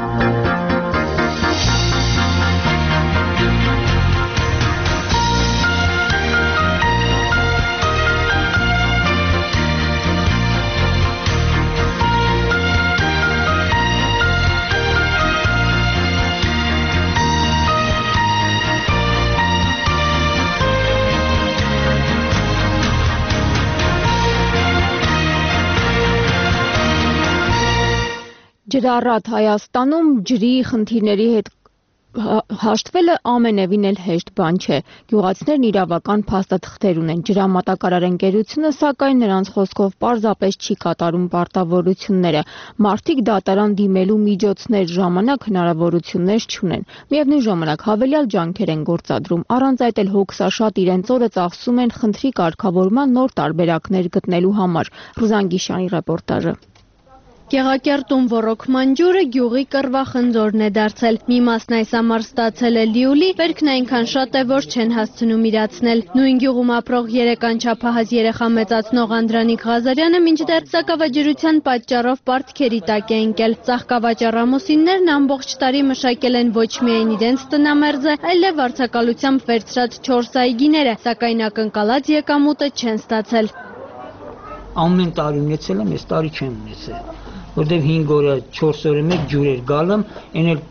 Ջրառատ Հայաստանում ջրի խնդիրների հետ հաշտվելը ամենևին էլ հեշտ բան չէ։ Գյուղացիներն իրավական փաստաթղթեր ունեն։ Ջրամատակարար ընկերությունը, սակայն նրանց խոսքով պարզապես չի կատարում պարտավորությունները։ Մարդիկ դատարան դիմելու միջոցներ, ժամանակ, հնարավորություններ չունեն։ Միևնույն ժամանակ հավելյալ ջանքեր են գործադրում։ Առանց այդ էլ հոգսաշատ իրենց օրը ծախսում են խնդրի կարգավորման նոր տարբերակներ գտնելու համար։ Ռուզան Գիշյանի ռեպորտաժը։ Գեղակերտում ոռոգման ջուրը գյուղի կռվախնձորն է դարձել։ Մի մասն այս ամառ ստացել է լիուլի, վերքն այնքան շատ է, որ չեն հասցնում իրացնել։ Նույն գյուղում ապրող երեք անչափահաս երեխա մեծացնող Անդրանիկ Ղազարյանը մինչդեռ սակավաջրության պատճառով պարտքերի տակ է ընկել։ Ծաղկավաճառ ամուսիններն ամբողջ տարի մշակել են ոչ միայն իրենց տնամերձը, այլև վարձակալությամբ վերցրած չորս այգիները, սակայն ակնկալած եկամուտը չեն ստացել։ Ամեն տարի ունեցել եմ, այս տարի չեմ ունեցել։ Որտեվ հինգ օրը, չորս օրը մեկ ջուր էր գալում, այն էլ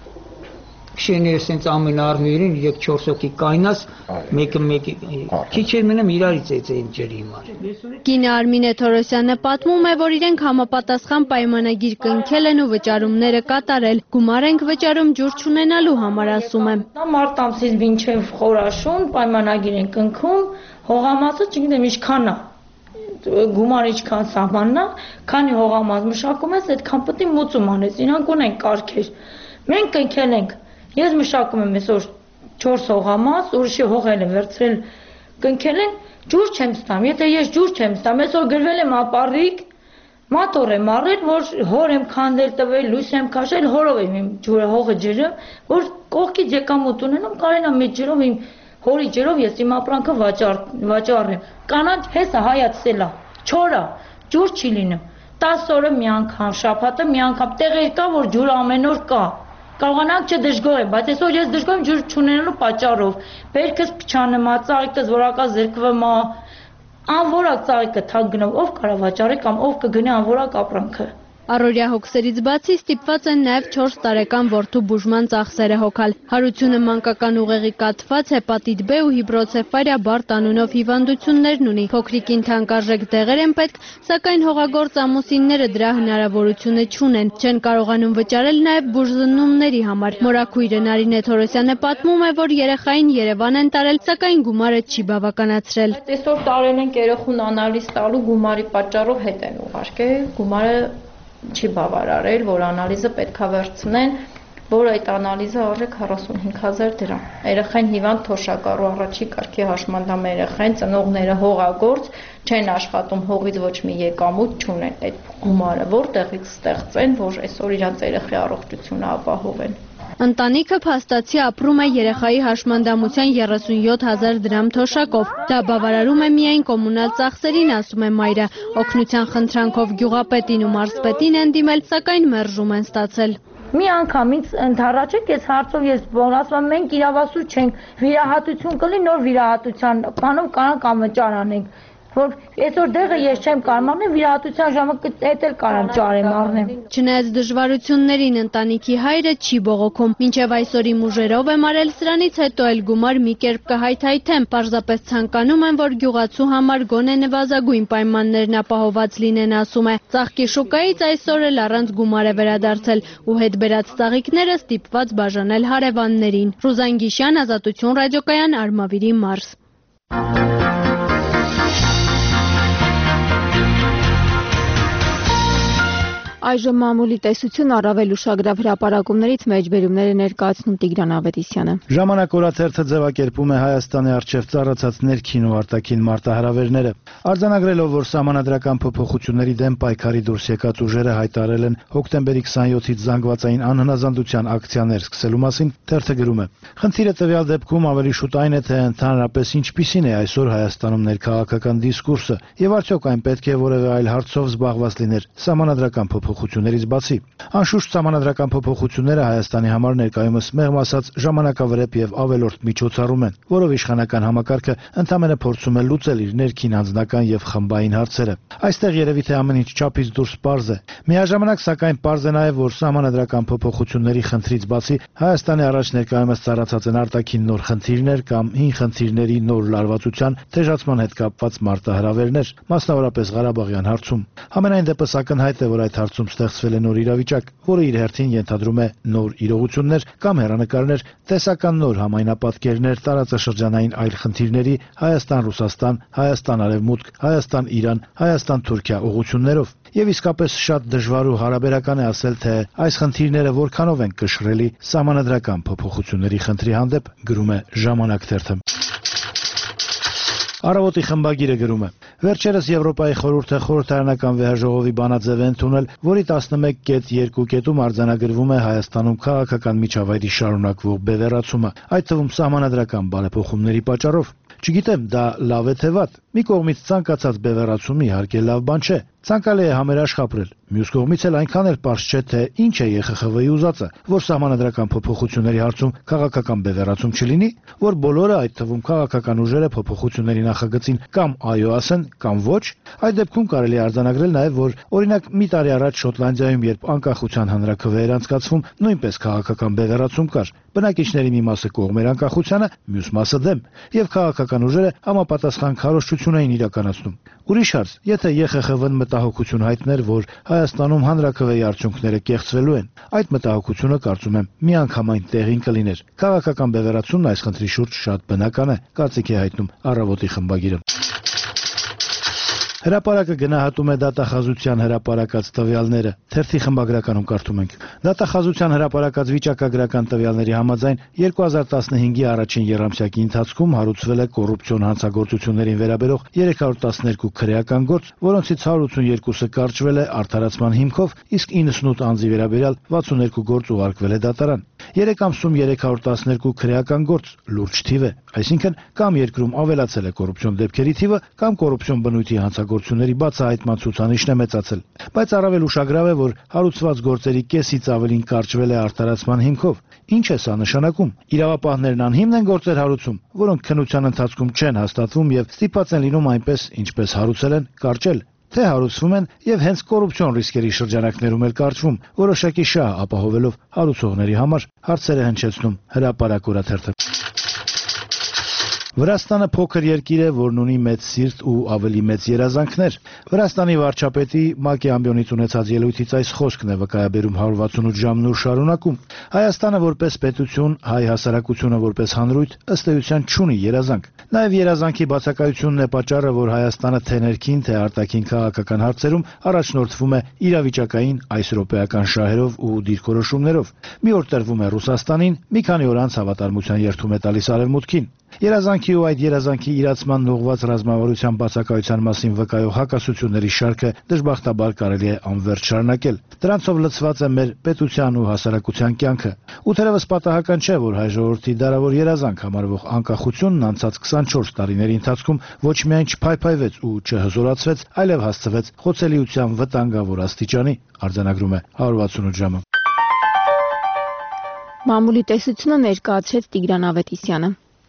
շեները սենց ամեն արմյուրին եկ չորս հոգի կայնաս, մեկը մեկը քիչ էր մնամ իրարից էցեին ջրի համար։ Կինը Արմինե Թորոսյանը պատմում է, որ իրենք համապատասխան պայմանագիր կնքել են ու վճարումները կատարել։ Գումար ենք վճարում ջուր չունենալու համար, ասում է։ Մարտ ամսից մինչև խորաշուն պայմանագիր են կնքում, հողամասը չգիտեմ ինչքան է։ Գումար ինչքան սահմանն է, քանի հողամաս մշակում ես, այդքան պետք է մուծում անես, իրանք ունեն կարգեր։ Մենք կնքել ենք, ես մշակում եմ այսօր չորս հողամաս, ուրիշի հողերը վերցրել կնքել են ջուր չեմ ստամ, եթե ես ջուր չեմ ստամ, այսօր գրվել եմ ապառիկ, մատոր եմ առել, որ հոր եմ քանդել տվել, լույս եմ քաշել, հորով եմ իմ ջուրը հողը ջրում, որ կողքից եկամուտ ունենամ, կարենամ այդ ջրով իմ հորի ջրով ես իմ ապրանքը վաճառեմ։ Կանանչ հեսա հայացել է, չորա, ջուր չի լինում։ տասը օրը մի անգամ, շաբաթը մի անգամ, տեղեր կա, որ ջուրը ամեն օր կա։ Կարողանանք չդժգոհեմ, բայց այսօր ես դժգոհ եմ ջուր չունենալու պատճառով։ Բերքս փչանում է, ծաղիկս որակա զրկվում է, անորակ ծաղիկը թակ գնով, ով կարա վաճառի կամ ով կգնի անորակ ապրանքը։ Առօրյա հոգսերից բացի ստիպված են նաև չորս տարեկան որդու բուժման ծախսերը հոգալ։ Հարությունը մանկական ուղեղի կաթված, հեպատիտ B ու հիբրոցեֆալիա բարդ անունով հիվանդություններն ունի։ Փոքրիկին թանկարժեք դեղեր են պետք, սակայն հողագործ ամուսինները դրա հնարավորությունը չունեն։ Չեն կարողանում վճարել նաև բուժզննումների համար։ Մորաքույրը Նարինե Թորոսյանը պատմում է, որ երեխային Երևան են տարել, սակայն գումարը չի բավականացրել։ Այսօր տարել ենք երեխուն անալիզ տալու գումարի պատճառով հետ են ուղարկել, գումարը չի բավարարել, որ անալիզը պետք է վերցնեն, որ այդ անալիզը արժեք քառասունհինգ հազար դրամ։ Երեխային հիվանդ թոշակառու առաջի կարգի հաշմանդամ երեխային, ծնողները հողագործ չեն աշխատում, հողից ոչ մի եկամուտ չունեն։ Այդ գումարը որտեղից ստեղծեն, որ այսօր իրանց երեխի առողջությունը ապահովեն։ Ընտանիքը փաստացի ապրում է երեխայի հաշմանդամության երեսունյոթ հազար դրամ թոշակով։ Դա բավարարում է միայն կոմունալ ծախսերին, ասում է մայրը։ Օգնության խնդրանքով գյուղապետին ու մարզպետին են դիմել, սակայն մերժում են ստացել։ Մի անգամ ինձ ընդառաջեք այս հարցով ես ասում եմ մենք իրավասու չենք, վիրահատություն կլի նոր վիրահատության բանով կանանք անվճար անենք, որ այսօր դեղը ես չեմ կարող առնել, վիրահատության ժամը հետ էլ կարամ ճարեմ առնեմ։ Չնայած դժվարություններին ընտանիքի հայրը չի բողոքում, մինչև այսօր իմ ուժերով եմ արել, սրանից հետո էլ գումար մի կերպ կհայթայթեմ, պարզապես ցանկանում եմ, որ գյուղացու համար գոնե նվազագույն պայմաններն ապահովված լինեն, ասում է։ Ծաղկի շուկայից այսօր էլ առանց գումար է վերադարձել ու հետ բերած ծաղիկները ստիպված բաժանել հարևաններին։ Ռուզան Գիշյան, Ազատություն ռադիոկայան, Արմավիրի մարզ։ Այժմ մամուլի տեսություն առավել ուշագրավ հրապարակումներից մեջբերումները ներկայացնում Տիգրան Ավետիսյանը։ Ժամանակ օրաթերթը ձևակերպում է Հայաստանի առջև ծառացած ներքին ու արտաքին մարտահրավերները։ Արձանագրելով, որ սահմանադրական փոփոխությունների դեմ պայքարի դուրս եկած ուժերը հայտարարել են հոկտեմբերի քսանյոթից զանգվածային անհնազանդության ակցիաներ սկսելու մասին, թերթը գրում է. Խնդիրը տվյալ դեպքում ավելի շուտ այն է, թե ընդհանրապես ինչպիսին է այսօր Հայաստանում ներքաղաքական դիսկուրսը եւ արդյոք այն պետք է որևէ այլ հարցով զբաղված լիներ սահմանադրական փոփոխություններից բացի։ Անշուշտ սահմանադրական փոփոխությունները Հայաստանի համար ներկայումս մեղմ ասած ժամանակավրեպ եւ ավելորդ միջոցառում են, որով իշխանական համակարգը ընդամենը փորձում է լուծել իր ներքին անձնական եւ խմբային հարցերը։ Այստեղ երևի թե ամեն ինչ չափից դուրս պարզ է։ Միաժամանակ սակայն պարզ է նաեւ, որ սահմանադրական փոփոխությունների խնդրից բացի Հայաստանի առաջ ներկայումս ծառացած են արտաքին նոր խնդիրներ կամ հին խնդիրների նոր լարվածության թեժացման հետ կապված մարտահրավերներ, մասնավորապես Ղարաբաղյան հարցում։ Համենայն դեպս ակնհայտ է, որ այդ հարցում ստեղծվել է նոր իրավիճակ, որը իր հերթին ենթադրում է նոր իրողություններ կամ հեռանկարներ, տեսական նոր համայնապատկերներ տարածաշրջանային այլ խնդիրների Հայաստան-Ռուսաստան, Հայաստան-Արևմուտք, Հայաստան-Իրան, Հայաստան-Թուրքիա ուղղություններով։ Եվ իսկապես շատ դժվար ու հարաբերական է ասել, թե այս խնդիրները որքանով են կշռելի սահմանադրական փոփոխությունների խնդրի հանդեպ, գրում է Ժամանակ թերթը։ Առավոտի խմբագիրը գրում է. Վերջերս Եվրոպայի խորհուրդը խորհրդարանական վեհաժողովի բանաձև է ընդունել, որի տասնմեկ կետ երկու կետում արձանագրվում է Հայաստանում քաղաքական միջավայրի շարունակվող բևեռացումը, այդ թվում սահմանադրական բարեփոխումների պատճառով։ Չգիտեմ, դա լավ է թե վատ։ Մի կողմից ցանկացած բևեռացում իհարկե լավ բան չէ։ Ցանկալի է համերաշխ ապրել։ Մյուս կողմից էլ այնքան էլ պարզ չէ, թե ինչ է ԵԽԽՎ-ի ուզածը, որ սահմանադրական փոփոխությունների հարցում քաղաքական բևեռացում չլինի, որ բոլորը, այդ թվում քաղաքական ուժերը փոփոխությունների նախագծին կամ այո ասեն, կամ ոչ։ Այդ դեպքում կարելի է արձանագրել նաև, որ օրինակ մի տարի առաջ Շոտլանդիայում, երբ անկախության հանրաքվե էր անցկացվում, նույնպես քաղաքական բևեռացում կար։ Բնակիչների մի մասը կողմ էր անկախությանը, մյուս մասը դեմ, եւ քաղաքական ուժերը համապատասխան քարոզչություն էին իրականացնում։ Ուրիշ հարց, եթե ԵԽԽՎ-ն մտահոգություն հայտներ, որ Հայաստանում հանրաքվեի արդյունքները կեղծվելու են, այդ մտահոգությունը կարծում եմ միանգամայն տեղին կլիներ։ Քաղաքական բևեռացումն այս խնդրի շուրջ շատ բնական է, կարծիք է հայտնում Առավոտի խմբագիրը։ Հրապարակը գնահատում է դատախազության հրապարակած տվյալները։ Թերթի խմբագրականում կարդում ենք. Դատախազության հրապարակած վիճակագրական տվյալների համաձայն երկու հազար տասնհինգի առաջին եռամսյակի ընթացքում հարուցվել է կոռուպցիոն հանցագործություններին վերաբերող երեք հարյուր տասներկու քրեական գործ, որոնցից հարյուր ութսուներկուսը կարճվել է արդարացման հիմքով, իսկ իննսունութ անձի վերաբերյալ վաթսուներկու գործ ուղարկվել է դատարան։ Երեք ամսում երեք հարյուր տասներկու քրեական գործ լուրջ թիվ է, այսինքն կամ երկրում ավելացել է կոռուպցիոն դեպքերի թիվը, կամ կոռուպցիոն բնույթի հանցագործությունների բացահայտման ցուցանիշն է մեծացել։ Բայց առավել ուշագրավ է, որ հարուցված գործերի կեսից ավելին կարճվել է արդարացման հիմքով։ Ինչ է սա նշանակում։ Իրավապահներն անհիմն են գործեր հարուցում, որոնք քննության ընթացքում չեն հաստատվում եւ ստիպված են լինում այնպես, ինչպես հարուցել են, կարճել, թե հարուցվում են եւ հենց կոռուպցիոն ռիսկերի շրջանակներում էլ կարճվում, որոշակի շահ ապահովելով հարուցողների համար, հարցեր է հնչեցնում Հրապարակ օրաթերթը։ Վրաստանը փոքր երկիր է, որն ունի մեծ սիրտ ու ավելի մեծ երազանքներ։ Վրաստանի վարչապետի ՄԱԿ-ի ամբիոնից ունեցած ելույթից այս խոսքն է վկայաբերում հարյուր վաթսունութ ժամն ու շարունակում։ Հայաստանը որպես պետություն, հայ հասարակությունը որպես հանրույթ ըստ էության չունի երազանք։ Նաև երազանքի բացակայությունն է պատճառը, որ Հայաստանը թե ներքին, թե արտաքին քաղաքական հարցերում առաջնորդվում է իրավիճակային այս րոպեական շահերով ու դիրքորոշումներով։ Մի օր տրվում է Ռուսաստանին, մի քանի օր անց հավատարմության երդում է տալիս Արևմուտքին։ Երազանքի ու այդ երազանքի իրացման ուղղված ռազմավարության բացակայության մասին վկայող հակասությունների շարքը դժբախտաբար կարելի է անվերջ շարունակել։ Դրանցով լցված է մեր պետության ու հասարակության կյանքը։ Ու թերևս պատահական չէ, որ հայ ժողովրդի դարավոր երազանք համարվող անկախությունն անցած քսանչորս տարիների ընթացքում ոչ միայն չփայփայվեց ու չհզորացվեց, այլև հասցվեց խոցելիության վտանգավոր աստիճանի, արձանագրում է հարյուր վաթսունութ ժամը։ Մամուլի տեսությունը ներկայացրեց Տիգրան Ավետիսյանը։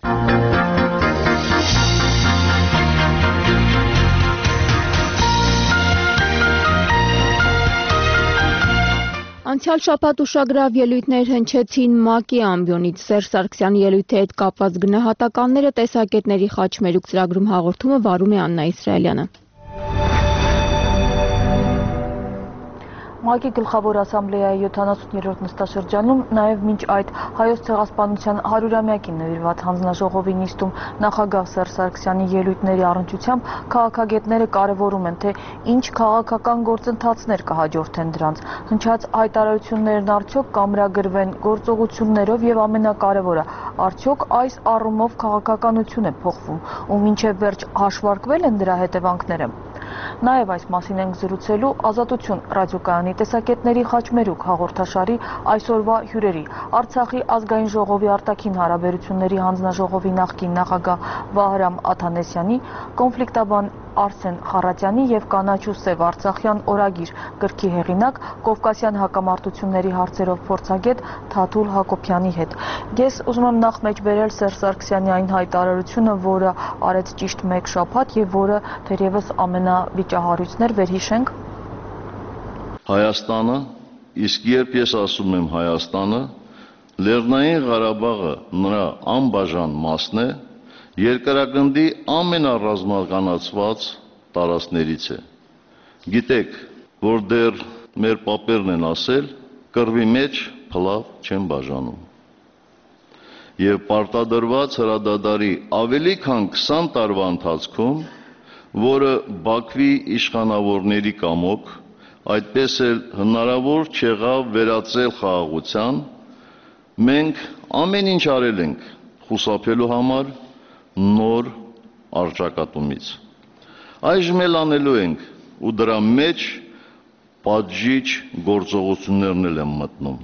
Անցյալ շաբաթ ուշագրավ ելույթներ հնչեցին ՄԱԿ-ի ամբիոնից։ Սերժ Սարգսյանի ելույթի հետ կապված գնահատականները տեսակետների խաչմերուկ ծրագրում հաղորդումը վարում է Աննա Իսրայելյանը։ ՄԱԿ-ի գլխավոր ասամբլեայի յոթանասուներորդ նստաշրջանում նաև մինչ այդ հայոց ցեղասպանության հարյուրամյակին նվիրված հանձնաժողովի նիստում նախագահ Սերժ Սարգսյանի ելույթների առնչությամբ քաղաքագետները կարևորում են, թե ինչ քաղաքական գործընթացներ կհաջորդեն դրանց։ Հնչած հայտարարություններն արդյոք կամրագրվեն գործողություններով եւ ամենակարևորը, արդյոք այս առումով քաղաքականություն է փոխվում ու մինչև վերջ հաշվարկվել են դրա հետևանքները։ Նաև այս մասին ենք զրուցելու Ազատություն ռադիոկայանի տեսակետների խաչմերուկ հաղորդաշարի այսօրվա հյուրերի Արցախի ազգային ժողովի արտաքին հարաբերությունների հանձնաժողովի նախկին նախագահ Վահրամ Աթանեսյանի, կոնֆլիկտաբան Արսեն Խառատյանի եւ Կանաչ ու Սև Արցախյան օրագիր գրքի հեղինակ Կովկասյան հակամարտությունների հարցերով փորձագետ Թաթուլ Հակոբյանի հետ։ Ես ուզում եմ նախ մեջ բերել Սերժ Սարգսյանի այն հայտարարությունը, որը արեց ճիշտ մեկ շաբաթ եւ որը թերևս ամենավիճահարույցն էր, վերհիշենք։ Հայաստանը, իսկ երբ ես ասում եմ Հայաստանը, Լեռնային Ղարաբաղը նրա անբաժան մասն է, երկրագնդի ամենառազմականացված տարածքներից է։ Գիտեք, որ դեռ մեր պապերն են ասել, կռվի մեջ փլավ չեն բաժանում։ Եվ պարտադրված հրադադարի ավելի քան քսան տարվա ընթացքում, որը Բաքվի իշխանավորների կամոք, այդպես էլ հնարավոր չեղավ վերածել խաղաղության, մենք ամեն ինչ արել ենք խուսափելու համար նոր առճակատումից։ Այժմ էլ անելու ենք ու դրա մեջ պատժիչ գործողություններն էլ եմ մտնում,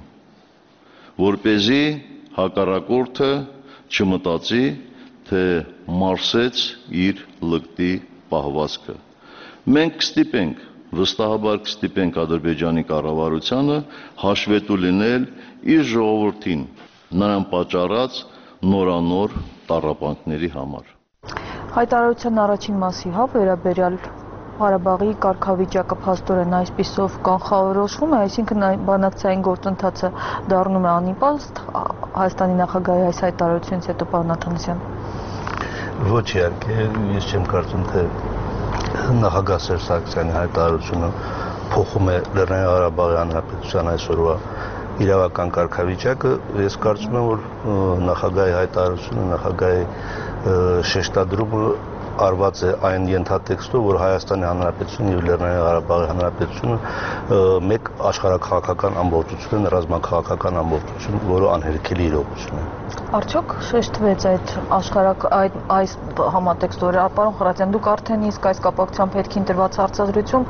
որպեսզի հակառակորդը չմտածի, թե մարսեց իր լկտի պահվածքը։ Մենք կստիպենք, վստահաբար կստիպենք Ադրբեջանի կառավարությանը հաշվետու լինել իր ժողովրդին, նրան պատճառած նորանոր տառապանքների համար։ Հայտարարության առաջին մասի հա վերաբերյալ Ղարաբաղի կարգավիճակը փաստորեն այսպիսով կանխորոշվում է, այսինքն բանակցային գործընթացը դառնում է անիմաստ Հայաստանի նախագահի այս հայտարարությունից հետո, պարոն Աթանեսյան։ Ոչ իհարկե, ես չեմ կարծում, թե նախագահ Սերժ Սարգսյանի հայտարարությունը փոխում է Լեռնային Ղարաբաղի Հանրապետության այսօրվա իրավական կարգավիճակը։ Ես կարծում եմ, որ նախագահի հայտարարությունը, նախագահի շեշտադրումը արված է այն ենթատեքստով, որ Հայաստանի Հանրապետությունը եւ Լեռնային Ղարաբաղի Հանրապետությունը մեկ աշխարհաքաղաքական ամբողջություն են, ռազմաքաղաքական ամբողջություն, որը անհերքելի իրողություն է։ Արդյոք շեշտվեց այդ աշխարհակ այդ այս համատեքստը, պարոն Խրատյան, դուք արդեն իսկ այս կապակցությամբ հետքին տրված հարցազրույցում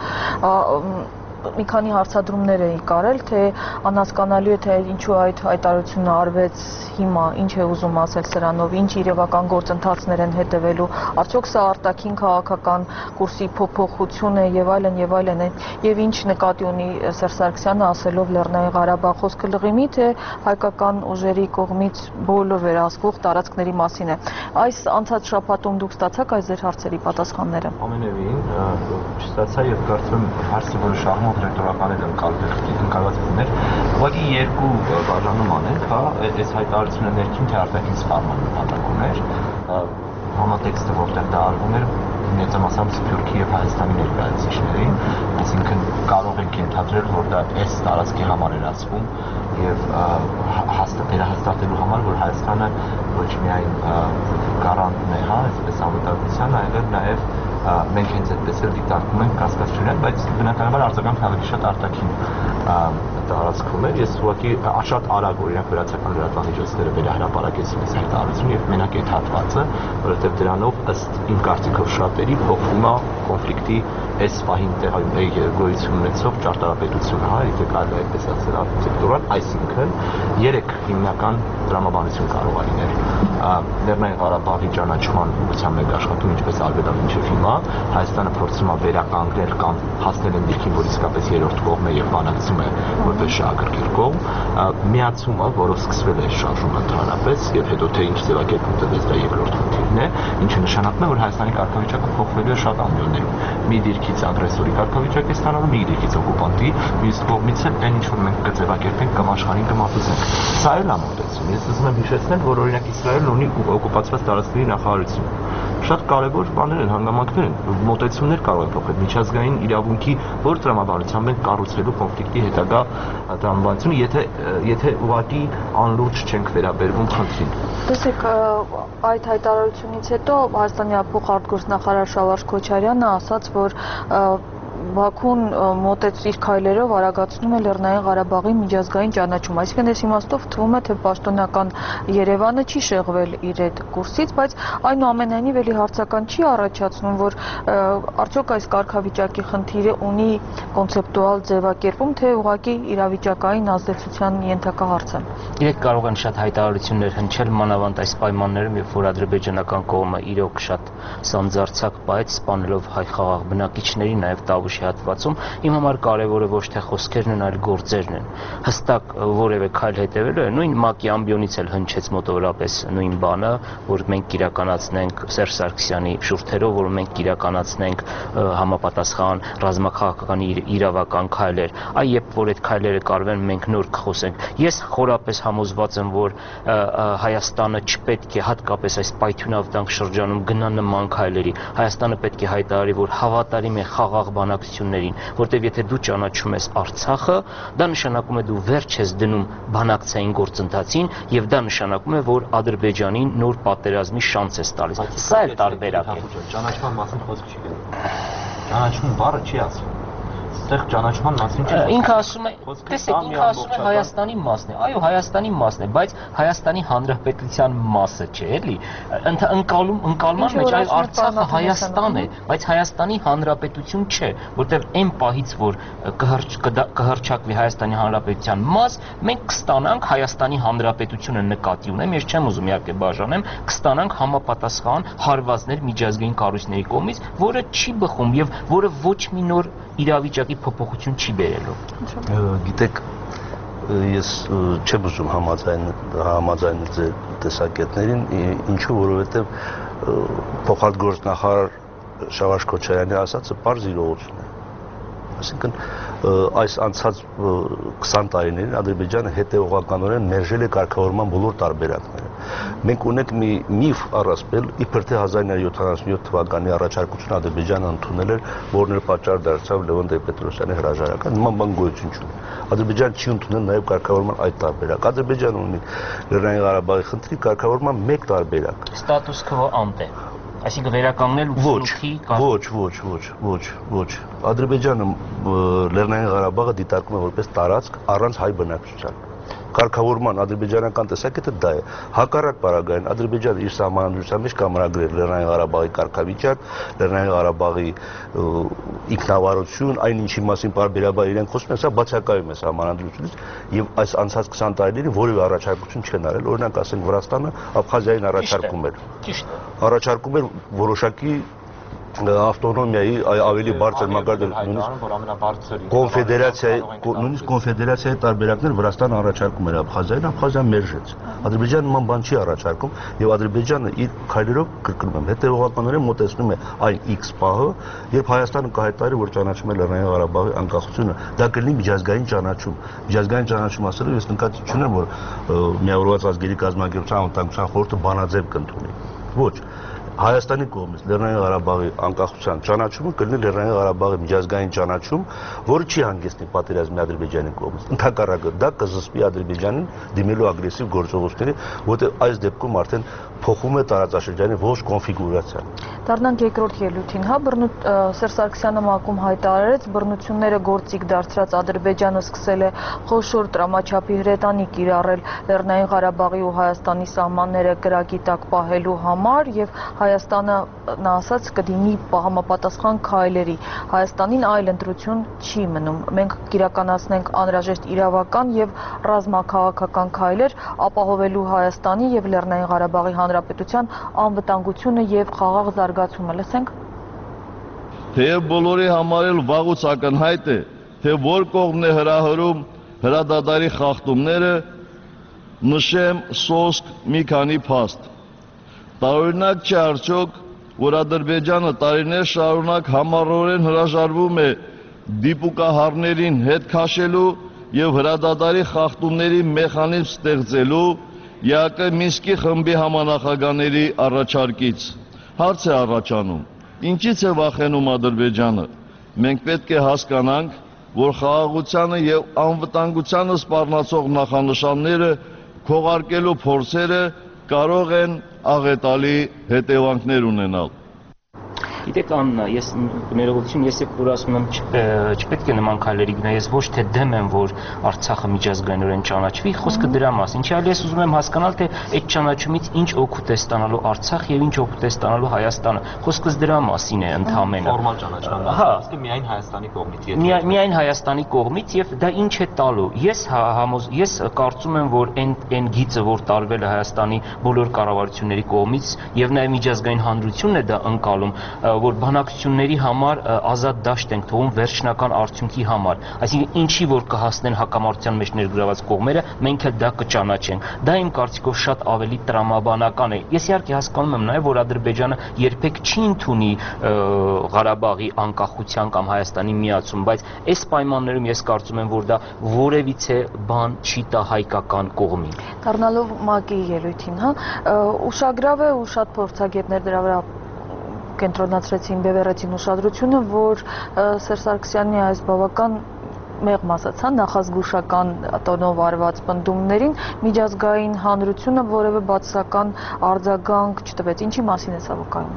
մի քանի հարցադրումներ էի կարել, թե անհասկանալի է, թե ինչու այդ հայտարարությունը արվեց հիմա, ինչ է ուզում ասել սրանով, ինչ իրավական գործընթացներ են հետևելու, արդյոք սա արտաքին քաղաքական կուրսի փոփոխություն է եւ այլն եւ այլն, եւ ինչ նկատի ունի Սերժ Սարգսյանը ասելով Լեռնային Ղարաբաղ, խոսքը լղիմի, թե հայկական ուժերի կողմից բոլոր վերահսկվող տարածքների մասին է։ Այս անցած շաբաթում դուք ստացաք այս ձեր հարցերի պատասխանները։ Ամենևին չստացա եւ կարծում եմ հարցը, որը շահմող դիրեկտորական էլ ընկալված լիներ, ուղղակի երկու բաժանում անենք, հա, այս հայտարարությունը ներքին թե արտաքին սպառման նպատակ ուներ, համատեքստը որտեղ դա արվում էր մեծամասամբ Սփյուռքի եւ Հայաստանի ներկայացուցիչներին, այսինքն կարող ենք ենթադրել, որ դա այս տարածքի համար էր ասվում եւ վերահաստատելու համար, որ Հայաստանը ոչ միայն գարանտն է, հա, այսպես անվտանգության, այլև նաեւ մենք հենց այդպես էլ դիտարկում ենք կասկածություններ, բայց բնականաբար արձագանքը ավելի շատ արտաքին տարածքում էր։ Ես ուղղակի շատ արագ օրինակ վերացական լրատվամիջոցները վերահրապարակեցին այս հայտարարությունը եւ մենակ այդ հատվածը, որովհետեւ դրանով ըստ իմ կարծիքով շատերի փոխվում է կոնֆլիկտի այս պահին տեղի գոյություն ունեցող ճարտարապետությունը, հա, եթե կարելի է այդպես ասել արխիտեկտուրան, այսինքն երեք հիմնական դրամաբանություն կարող է լինել։ Լեռնային Ղարաբաղի ճանաչման ուղղությամբ մենք աշխատում ինչպես արվել է մինչև հիմա, Հայաստանը փորձում է վերականգնել կամ հասնել այն դիրքին, որ իսկապես երրորդ կողմ է եւ բանակցում է որպես շահագրգիռ կողմ, միացումը, որով սկսվել է շարժումը ընդհանրապես եւ հետո թե ինչ ձևակերպում տվեց դա երկրորդ խնդիրն է, ինչը նշանակում է, որ Հայաստանի կարգավիճակը փոխվելու է շատ ամբիոններում։ Մի դիրքից ագրեսորի կարգավիճակ է ստանալու, մի դիրքից օկուպանտի, մյուս կողմից էլ այն ինչ որ մենք կձևակերպենք կամ աշխարհին կմատուցենք։ Սա էլ է մոտեցում։ Ես ուզում եմ հիշեցնել, որ օրինակ Իսրայելն ունի օկուպացված տարածքների նախարարություն։ Շատ կարևոր բաներ են, հանգամանքներ են, մոտեցումներ կարող են փոխել միջազգային իրավունքի որ տրամաբանությամբ ենք կառուցվելու կոնֆլիկտի հետագա տրամաբանությունը, եթե եթե ուղղակի անլուրջ չենք վերաբերվում խնդրին։ Տեսեք, այդ հայտարարությունից հետո Հայաստանի փոխարտգործնախարար Շավարժ Քոչարյանը ասաց, որ Բաքուն մոտեց իր քայլերով արագացնում է Լեռնային Ղարաբաղի միջազգային ճանաչում, այսինքն այս իմաստով թվում է, թե պաշտոնական Երևանը չի շեղվել իր այդ կուրսից, բայց այնուամենայնիվ էլի հարցական չի առաջացնում, որ արդյոք այս կարգավիճակի խնդիրը ունի կոնցեպտուալ ձևակերպում, թե ուղղակի իրավիճակային ազդեցության ենթակա հարց է։ Իրենք կարող են շատ հայտարարություններ հնչել, մանավանդ այս պայմաններում, երբ որ ադրբեջանական կողմը իրոք շատ սանձարձակ բայց սպանելով հայ խաղաղ բնակիչների, նաև Տավուշի հատվածում, իմ համար կարևորը ոչ թե խոսքերն են, այլ գործերն են։ Հստակ որևէ քայլ հետևելու է, նույն ՄԱԿ-ի ամբիոնից էլ հնչեց մոտավորապես նույն բանը, որ մենք իրականացնենք Սերժ Սարգսյանի շուրթերով, որ մենք իրականացնենք համապատասխան ռազմաքաղաքական իրավական քայլեր։ Այ երբ որ այդ քայլերը կարվեն, մենք նոր կխոսենք։ Ես խորապես համոզված եմ, որ Հայաստանը չպետք է հատկապես այս պայթյունավտանգ շրջանում գնա նման քայլերի։ Հայաստանը պետք է հայտարարի, որ հավատարիմ է խաղաղ բանակցություններին, որտեղ եթե դու ճանաչում ես Արցախը, դա նշանակում է դու վերջ ես դնում բանակցային գործընթացին եւ դա նշանակում է, որ Ադրբեջանին նոր պատերազմի շանս ես տալիս։ Սա էլ տարբերակ է։ Ճանաչման մասին խոսք չի գնում։ Ճանաչում բառը չի ասում։ Այստեղ ճանաչման մասին չի խոսքը։ Ինքը ասում է, տեսեք, ինքը ասում է Հայաստանի մասն է։ Այո, Հայաստանի մասն է, բայց Հայաստանի Հանրապետության մասը չէ, էլի։ Ընկալում ընկալման մեջ այո Արցախը Հայաստան է, բայց Հայաստանի Հանրապետություն չէ, որտեղ այն պահից, որ կհռչակվի Հայաստանի Հանրապետության մաս, մենք կստանանք Հայաստանի Հանրապետությունը նկատի ունեմ, ես չեմ ուզում իհարկե բաժանեմ, կստանանք համապատասխան հարվածներ միջազգային կառույցների կողմից, որը չի բխում եւ որը ոչ մի նոր իրավիճակի փոփոխություն չի բերելու։ Գիտեք, ես չեմ ուզում համաձայնել ձեր տեսակետներին, ինչու, որովհետև փոխարտգործնախարար Շավարժ Քոչարյանի ասածը պարզ իրողություն է։ Այսինքն այս անցած քսան տարիներին Ադրբեջանը հետևողականորեն մերժել է կարգավորման բոլոր տարբերակները։ Մենք ունենք մի միֆ առասպել, իբր թե հազար ինը հարյուր յոթանասունյոթ թվականի առաջարկությունը Ադրբեջանը ընդունել էր, որն էլ պատճառ դարձավ Լևոն Տեր-Պետրոսյանի հրաժարական, նման բան գոյություն չունի։ Ադրբեջանը չի ընդունել նաև կարգավորման այդ տարբերակ։ Ադրբեջանը ունի Լեռնային Ղարաբաղի խնդրի կարգավորման մեկ տարբերակ։ Ստատուս քվո անտե։ Այսինքն վերականգնել ութսունութի Ոչ, ոչ, ոչ, ոչ, ոչ։ Ադրբեջանը Լեռնային Ղարաբաղը դիտարկում է որպես տարածք առանց հայ բնակչության։ Կարգավորման ադրբեջանական տեսակետը դա է։ Հակառակ պարագային Ադրբեջանը իր սահմանադրության մեջ կամրագրել Լեռնային Ղարաբաղի կարգավիճակ, Լեռնային Ղարաբաղի ինքնավարություն, այն ինչի մասին պարբերաբար իրենք խոսում են, սա բացակայում է սահմանադրությունից եւ այս անցած քսան տարիների որևէ առաջարկություն չեն արել։ Օրինակ ասենք Վրաստանը Աբխազիային առաջարկում էր։ Ճիշտ է։ Առաջարկում էր որոշակի ավտոնոմիայի ավելի բարձր մակարդակի կոնֆեդերացիայի նույնիսկ կոնֆեդերացիայի տարբերակներ Վրաստանը առաջարկում էր Աբխազիային, Աբխազիան մերժեց։ Ադրբեջանը նման բան չի առաջարկում եւ Ադրբեջանը իր քայլերով կրկնում եմ հետեւողականորեն մոտեցնում է այն X պահը, երբ Հայաստանը կհայտարարի, որ ճանաչում է Լեռնային Ղարաբաղի անկախությունը, դա կլինի միջազգային ճանաչում։ Միջազգային ճանաչում ասելով ես նկատի չունեմ, որ միավորված ազգերի կազմակերպության անվտանգության խորհուրդը բանաձև կընդունի։ Ոչ Հայաստանի կողմից Լեռնային Ղարաբաղի անկախության ճանաչումը կլինի Լեռնային Ղարաբաղի միջազգային ճանաչում, որը չի հանգեցնի պատերազմի Ադրբեջանի կողմից։ Ընդհակառակը դա կզսպի Ադրբեջանին դիմելու ագրեսիվ գործողությունների, որտեղ այս դեպքում արդեն փոխում է տարածաշրջանի ողջ կոնֆիգուրացիան։ Դառնանք երկրորդ ելույթին, հա, Սերժ Սարգսյանը ՄԱԿ-ում հայտարարեց, բռնությունները գործիք դարձրած Ադրբեջանը սկսել է խոշոր տրամաչափի հրետանի կիրառել Լեռնային Ղարաբաղի ու Հայաստանի սահմանները կրակի տակ պահելու համար եւ Հայաստանը նա ասաց կդիմի համապատասխան քայլերի։ Հայաստանին այլ ընտրություն չի մնում։ Մենք կիրականացնենք անհրաժեշտ իրավական եւ ռազմաքաղաքական քայլեր ապահովելու Հայաստանի եւ Լեռնային Ղարաբաղի Հանրապետության անվտանգությունը եւ խաղաղ զարգացումը։ Լսենք։ Թեև բոլորի համար էլ վաղուց ակնհայտ է, թե որ կողմն է հրահրում հրադադարի խախտումները, նշեմ սոսկ մի քանի փաստ։ Տարօրինակ չէ արդյոք, որ Ադրբեջանը տարիներ շարունակ համառորեն հրաժարվում է դիպուկահարներին հետ քաշելու եւ հրադադարի խախտումների մեխանիզմ ստեղծելու ԵԱԿ Մինսկի խմբի համանախագահների առաջարկից։ Հարց է առաջանում. ինչից է վախենում Ադրբեջանը։ Մենք պետք է հասկանանք, որ խաղաղությանը եւ անվտանգությանը սպառնացող նախանշանները քողարկելու փորձերը կարող են աղետալի հետևանքներ ունենալ։ Գիտեք Աննա, ես ներողություն, ես եք որ ասում եմ չպետք է նման քայլերի գնա, ես ոչ թե դեմ եմ, որ Արցախը միջազգայինորեն ճանաչվի, խոսքը դրա մասին։ Ինչի՞ այլ ես ուզում եմ հասկանալ, թե այդ ճանաչումից ինչ օգուտ է ստանալու Արցախ եւ ինչ օգուտ է ստանալու Հայաստանը։ Խոսքս դրա մասին է ընդհանրապես։ Ֆորմալ ճանաչման, հա, ասկե միայն Հայաստանի կողմից։ Միայն Հայաստանի կողմից եւ դա ինչ է տալու։ Ես ես կարծում եմ, որ այն այն գիծը, որ տարվել է Հայաստանի բոլոր կառավարությունների կողմից եւ նաեւ միջազգային հանրությունն է դա ընկալում, որ բանակցությունների համար ազատ դաշտ ենք թողում վերջնական արդյունքի համար, այսինքն ինչի որ կհասնեն հակամարտության մեջ ներգրաված կողմերը, մենք էլ դա կճանաչենք։ Դա իմ կարծիքով շատ ավելի տրամաբանական է։ Ես իհարկե հասկանում եմ նաև, որ Ադրբեջանը երբեք չի ընդունի Ղարաբաղի անկախության կամ Հայաստանի միացում, բայց այս պայմաններում ես կարծում եմ, որ դա որևիցե բան չի տա հայկական կողմին։ Դառնալով ՄԱԿ-ի ելույթին, հա, ուշագրավ է ու շատ փորձագետներ դրա վրա կենտրոնացրեցին, բևեռեցին ուշադրությունը, որ Սերժ Սարգսյանի այս բավական մեղմ ասած, հա, նախազգուշական տոնով արված պնդումներին միջազգային հանրությունը որևէ բացասական արձագանք չտվեց։ Ինչի մասին է սա վկայում։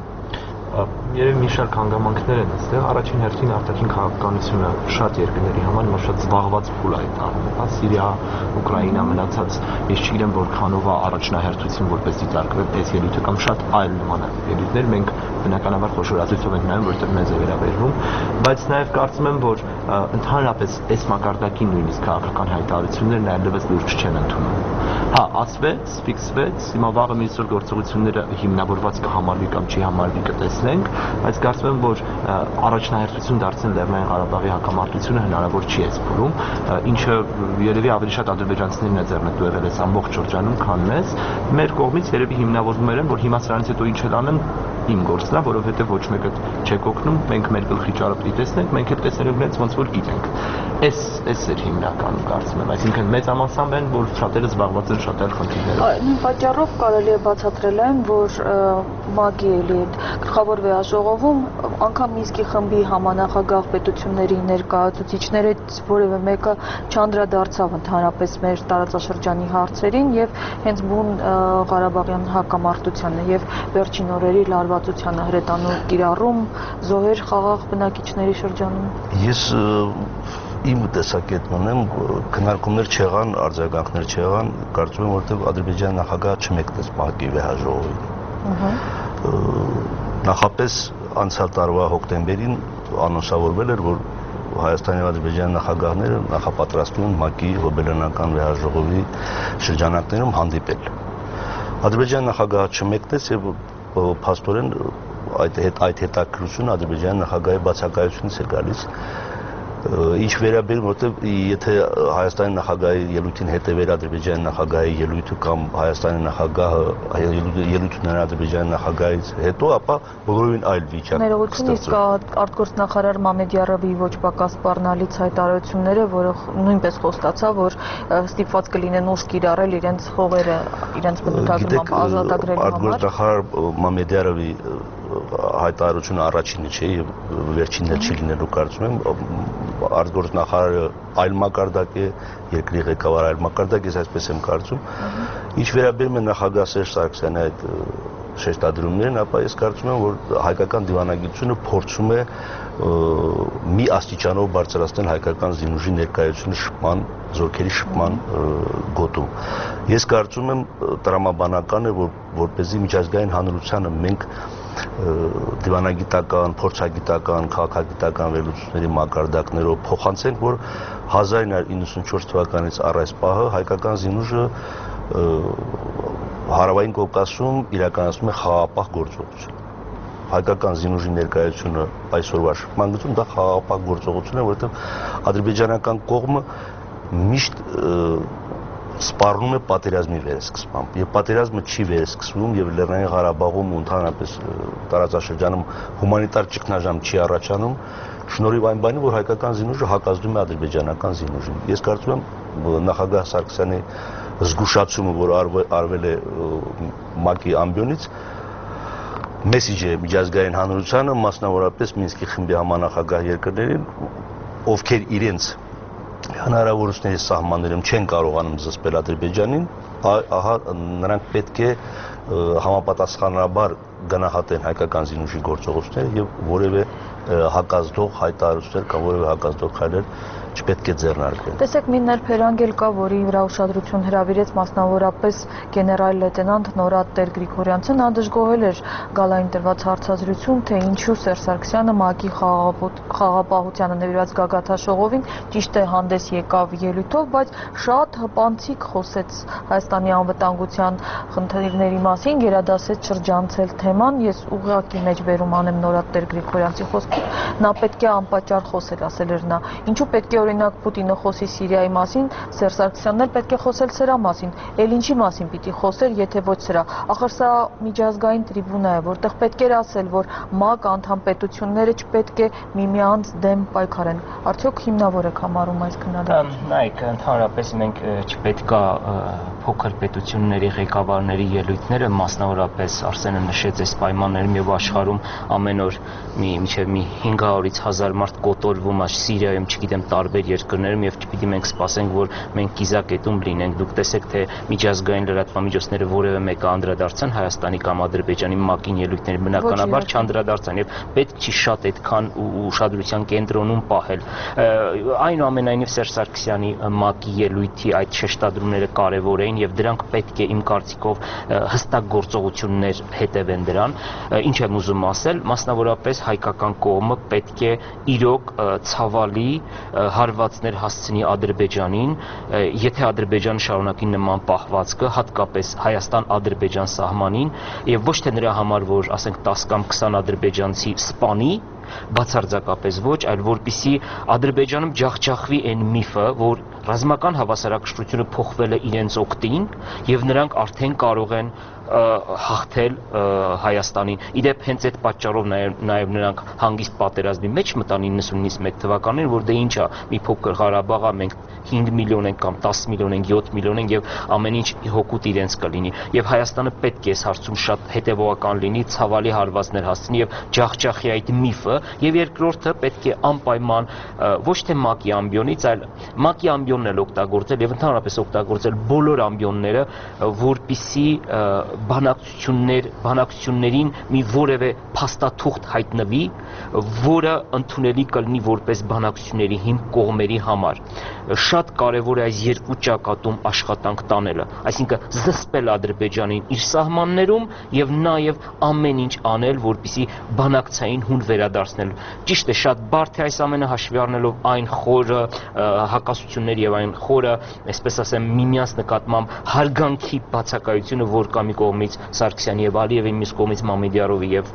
Երևի մի շարք հանգամանքներ են այստեղ, առաջին հերթին արտաքին քաղաքականությունը շատ երկրների համար նոր շատ զբաղված փուլ է այդ առումով, հա, Սիրիա, Ուկրաինա մնացած, ես չգիտեմ որքանով է առաջնահերթություն որպես դիտարկվել այս ելույթը կամ շատ այլ նման ելույթներ, մենք բնականաբար խոշորացույցով ենք նայում, որտեղ մեզ է վերաբերվում, բայց նաև կարծում եմ, որ ընդհանրապես այս մակարդակի նույնիսկ քաղաքական հայտարարություններն այլևս լուրջ չեն ընդունում։ Հա, ասվեց, ֆիքսվեց, հիմա վաղը մինիստրի գործողությունները հիմնավորված կհամարվի կամ չի համարվի կտեսնենք, բայց կարծում եմ, որ առաջնահերթություն դարձնել Լեռնային Ղարաբաղի հակամարտությունը հնարավոր չի այս փուլում, ինչը երևի ավելի շատ ադրբեջանցիներն է ձեռնտու եղել այս ամբողջ շրջանում, քան մեզ։ Մեր կողմից երևի հիմնավորվում են, որ հիմա սրանից հետո ինչ էլ անեն, իմ գործն է, որովհետև ոչ մեկը չեք օգնում, մենք մեր գլխի ճարը պիտի տեսնենք, մենք էլ տեսնելով մեծ ոնց որ գիտենք։ Այս այս էր հիմնականում կարծում եմ, այսինքն մեծամասամբ են, որ շատերը զբաղված են շատ այլ խնդիրներով։ Նույն պատճառով կարելի է բացատրել այն, որ ՄԱԿ-ի էլի գլխավոր վեհաժողովում անգամ Մինսկի խմբի համանախագահ պետությունների ներկայացուցիչներից որևէ մեկը չանդրադարձավ ընդհանրապես մեր տարածաշրջանի հարցերին եւ հենց բուն Ղարաբաղյան հակամարտությանը եւ վերջին օրերի լարվածությանը հրետանու կիրառում զոհեր խաղաղ բնակիչների շրջանում։ Ես իմ տեսակետն ունեմ, քննարկումներ չեղան, արձագանքներ չեղան, կարծում եմ, որովհետեւ Ադրբեջանի նախագահը չմեկնեց ՄԱԿ-ի վեհաժողովին։ Նախապես անցյալ տարվա հոկտեմբերին անոնսավորվել էր, որ Հայաստանի եւ Ադրբեջանի նախագահները նախապատրաստվում են ՄԱԿ-ի հոբելյանական վեհաժողովի շրջանակներում հանդիպել։ Ադրբեջանի նախագահը չմեկնեց եւ փաստորեն այդ այդ հետաքրությունը Ադրբեջանի նախագահի բացակայությունից է գալիս։ Ինչ վերաբերում, որտեղ եթե Հայաստանի նախագահի ելույթին հետևեր Ադրբեջանի նախագահի ելույթը կամ Հայաստանի նախագահը ելույթ ուներ Ադրբեջանի նախագահից հետո, ապա բոլորովին այլ վիճակ։ Ներողություն, իսկ արտգործնախարար Մամեդյարովի ոչ պակաս սպառնալից հայտարարությունները, որը նույնպես խոստացավ, որ ստիպված կլինեն ուժ կիրառել իրենց հողերը, իրենց բնութագրմամբ ազատագրելու համար։ Արտգործնախարար Մամեդյարովի հայտարարությունը առաջինը չէ եւ վերջինն էլ չի լինելու, կարծում եմ, արտգործնախարարը այլ մակարդակ է, երկրի ղեկավարը այլ մակարդակ է, ես այսպես եմ կարծում։ Ինչ վերաբերում է նախագահ Սերժ Սարգսյանի այդ շեշտադրումներին, ապա ես կարծում եմ, որ հայկական դիվանագիտությունը փորձում է մի աստիճանով բարձրացնել հայկական զինուժի ներկայությունը շփման, զորքերի շփման գոտում։ Ես կարծում եմ տրամաբանական է, որ որպեսզի միջազգային հանրությանը մենք դիվանագիտական, փորձագիտական, քաղաքագիտական վերլուծությունների մակարդակներով փոխանցենք, որ հազար ինը հարյուր իննսունչորս թվականից առ այս պահը հայկական զինուժը Հարավային Կովկասում իրականացնում է խաղաղապահ գործողություն։ Հայկական զինուժի ներկայությունը այսօրվա շփման գծում դա խաղաղապահ գործողություն է, որովհետև ադրբեջանական կողմը միշտ սպառնում է պատերազմի վերսկսմամբ, եւ պատերազմը չի վերսկսվում եւ Լեռնային Ղարաբաղում ու ընդհանրապես տարածաշրջանում հումանիտար ճգնաժամ չի առաջանում, շնորհիվ այն բանի, որ հայկական զինուժը հակազդում է ադրբեջանական զինուժին։ Ես կարծում եմ նախագահ Սարգսյանի զգուշացումը, որ արվել է ՄԱԿ-ի ամբիոնից, մեսիջ է միջազգային հանրությանը, մասնավորապես Մինսկի խմբի համանախագահ երկրներին, ովքեր իրենց հնարավորությունների սահմաններում չեն կարողանում զսպել Ադրբեջանին, ահա նրանք պետք է համապատասխանաբար գնահատեն հայկական զինուժի գործողությունները եւ որևէ հակազդող հայտարարություններ կամ որևէ հակազդող քայլեր չպետք է ձեռնարկվեն։ Տեսեք, մի ներփերանգ էլ կա, որի վրա ուշադրություն հրավիրեց մասնավորապես գեներալ լեյտենանտ Նորատ Տեր-Գրիգորյանցը, նա դժգոհել էր գալային տրված հարցազրույցում, թե ինչու Սերժ Սարգսյանը ՄԱԿ-ի խաղաղապահությանը նվիրված գագաթնաժողովին ճիշտ է հանդես եկավ ելույթով, բայց շատ հպանցիկ խոսեց Հայաստանի անվտանգության խնդիրների մասին, գերադասեց շրջանցել թեման։ Ես ուղղակի մեջբերում անեմ Նորատ Տեր-Գրիգորյանցի խոսքից, նա պետք է անպատճառ խոսել, ասել էր նա։ Ինչու պետք է օրինակ Պուտինը խոսի Սիրիայի մասին, Սերժ Սարգսյանն էլ պետք է խոսել սրա մասին։ Էլ ինչի մասին պիտի խոսեր, եթե ոչ սրա։ Ախր սա միջազգային տրիբունա է, որտեղ պետք է ասել, որ ՄԱԿ անդամ պետությունները չպետք է միմյանց դեմ պայքարեն։ Արդյոք հիմնավոր եք համարում այս քննադատությունը։ Նայեք, ընդհանրապես մենք չպետք է փոքր պետությունների ղեկավարների ելույթները, մասնավորապես Արսենը նշեց այս պայմաններում եւ աշխարհում ամեն օր մի մինչեւ մի հինգ հարյուրից հազար մարդ կոտորվում է Սիրիայում, չգիտեմ, տարբեր երկրներում եւ չպիտի մենք սպասենք, որ մենք կիզակետում լինենք։ Դուք տեսեք, թե միջազգային լրատվամիջոցները որևէ մեկը անդրադարձան Հայաստանի կամ Ադրբեջանի ՄԱԿ-ին ելույթների, բնականաբար չանդրադարձան եւ պետք չի շատ այդքան ուշադրության կենտրոնում պահել։ Այնուամենայնիվ Սերժ Սարգսյանի ՄԱԿ-ի ելույթի այդ շեշտադրումները կարեւոր էին եւ դրանք պետք է իմ կարծիքով հստակ գործողություններ հետևեն դրան։ Ինչ եմ ուզում ասել, մասնավորապես հայկական կողմը պետք է իրոք ցավալի հարվածներ հասցնի Ադրբեջանին, եթե Ադրբեջանը շարունակի նման պահվածքը, հատկապես Հայաստան-Ադրբեջան սահմանին, եւ ոչ թե նրա համար, որ ասենք տասը կամ քսան ադրբեջանցի սպանի, բացարձակապես ոչ, այլ որպեսզի Ադրբեջանում ջախջախվի այն միֆը, որ ռազմական հավասարակշռությունը փոխվել է իրենց օգտին եւ նրանք արդեն կարող են հաղթել Հայաստանին։ Իդեպ հենց այդ պատճառով նաև նրանք հանգիստ պատերազմի մեջ մտան իննսունից մեկ թվականին, որ դե ինչա, մի փոքր Ղարաբաղա մենք հինգ միլիոն ենք կամ տասը միլիոն ենք, յոթ միլիոն ենք եւ ամեն ինչ հոգուտ իրենց կլինի։ Եւ Հայաստանը պետք է այս հարցում շատ հետեւողական լինի, ցավալի հարվածներ հասցնի եւ ջախջախի այդ միֆը, եւ երկրորդը պետք է անպայման ոչ թե ՄԱԿ-ի ամբիոնից, այլ ՄԱԿ-ի ամբիոնն էլ օգտագործել եւ ընդհանրապես օգտագործել բոլոր ամբիոնները, որպիսի բանակցություններ, բանակցություններին մի որևէ փաստաթուղթ հայտնվի, որը ընդունելի կլինի որպես բանակցությունների հիմք կողմերի համար։ Շատ կարևոր է այս երկու ճակատում աշխատանք տանելը, այսինքն զսպել Ադրբեջանին իր սահմաններում եւ նաեւ ամեն ինչ անել, որպեսզի բանակցային հուն վերադարձնել։ Ճիշտ է, շատ բարդ է այս ամենը հաշվի առնելով այն խորը հակասություններ եւ այն խորը, այսպես ասեմ, միմյանց նկատմամբ հարգանքի բացակայությունը, որ կա մի կողմից Սարգսյանի եւ Ալիևի, մյուս կողմից Մամեդյարովի եւ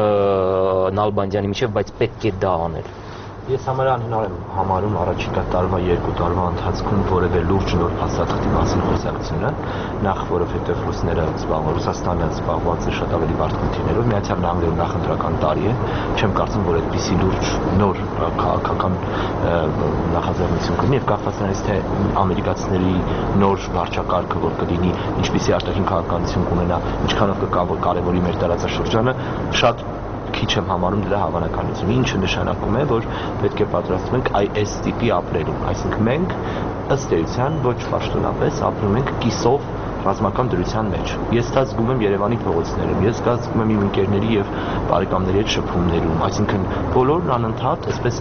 Նալբանդյանի միջեւ, բայց պետք է դա անել։ Ես համարյալ եմ համարում առաջիկա տարվա երկու տարվա ընթացքում որևէ լուրջ նոր փաստաթղթի մասին խոսակցությունը, նախ որովհետև ռուսները զբաղվում, Ռուսաստանը զբաղված է շատ ավելի բարդ խնդիրներով, Միացյալ Նահանգները նախընտրական տարի է, չեմ կարծում, որ այդպիսի լուրջ նոր քաղաքական նախաձեռնություն կլինի եւ կախված նրանից, թե ամերիկացիների նոր վարչակարգը որ կլինի, ինչպիսի արտաքին քաղաքականություն կունենա, ինչքանով կկարևորի մեր տարածաշրջանը, շատ քիչ եմ համարում դրա հավանականությունը, ինչը նշանակում է, որ պետք է պատրաստվենք այս տիպի ապրելուն, այսինքն մենք ըստ էության ոչ պաշտոնապես ապրում ենք կիսով ռազմական դրության մեջ։ Ես դա զգում եմ Երևանի փողոցներում, ես դա զգում եմ իմ ընկերների եւ բարեկամների հետ շփումներում, այսինքն բոլորն անընդհատ այսպես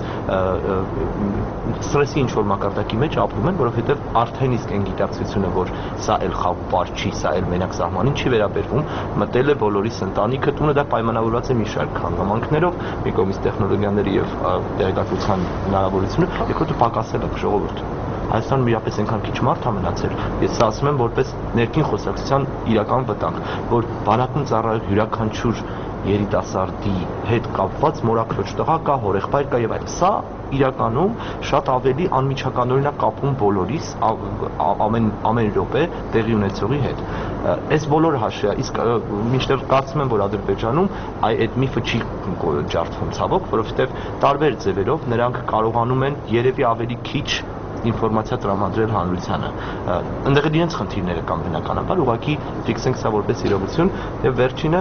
ստրեսի ինչ-որ մակարդակի մեջ ապրում են, որովհետեւ արդեն իսկ այն գիտակցությունը, որ սա էլ խաղապար չի, սա էլ մենակ սահմանին չի վերաբերվում, մտել է բոլորիս ընտանիքը, տունը դա պայմանավորված է մի շարք հանգամանքներով, մի կողմից տեխնոլոգիաների եւ տեղեկատվության հնարավորությունը, երկրորդը պակասել է ժողովուրդ։ Հայաստանում իրապես այնքան քիչ մարդ ամենացել։ Ես ասում եմ որպես ներքին խոսակցության իրական վտանգ, որ բանակում ծառայող յուրաքանչյուր երիտասարդի հետ կապված մորաքրոջ տղա կա, հորեղբայր կա եւ այլն։ Սա իրականում շատ ավելի անմիջականորինակ կապում բոլորիս ամեն ամեն րոպե տեղի ունեցողի հետ։ Այս բոլորը հաշվի է, իսկ մինչդեռ կարծում եմ, որ Ադրբեջանում այդ միֆը չի ջարդվում ցավոք, որովհետեւ տարբեր ձևերով նրանք կարողանում են երևի ավելի քիչ ինֆորմացիա տրամադրել հանրությանը։ Այնտեղ իրենց խնդիրները կան բնականաբար, ուղղակի ֆիքսենք սա որպես իրողություն եւ վերջինը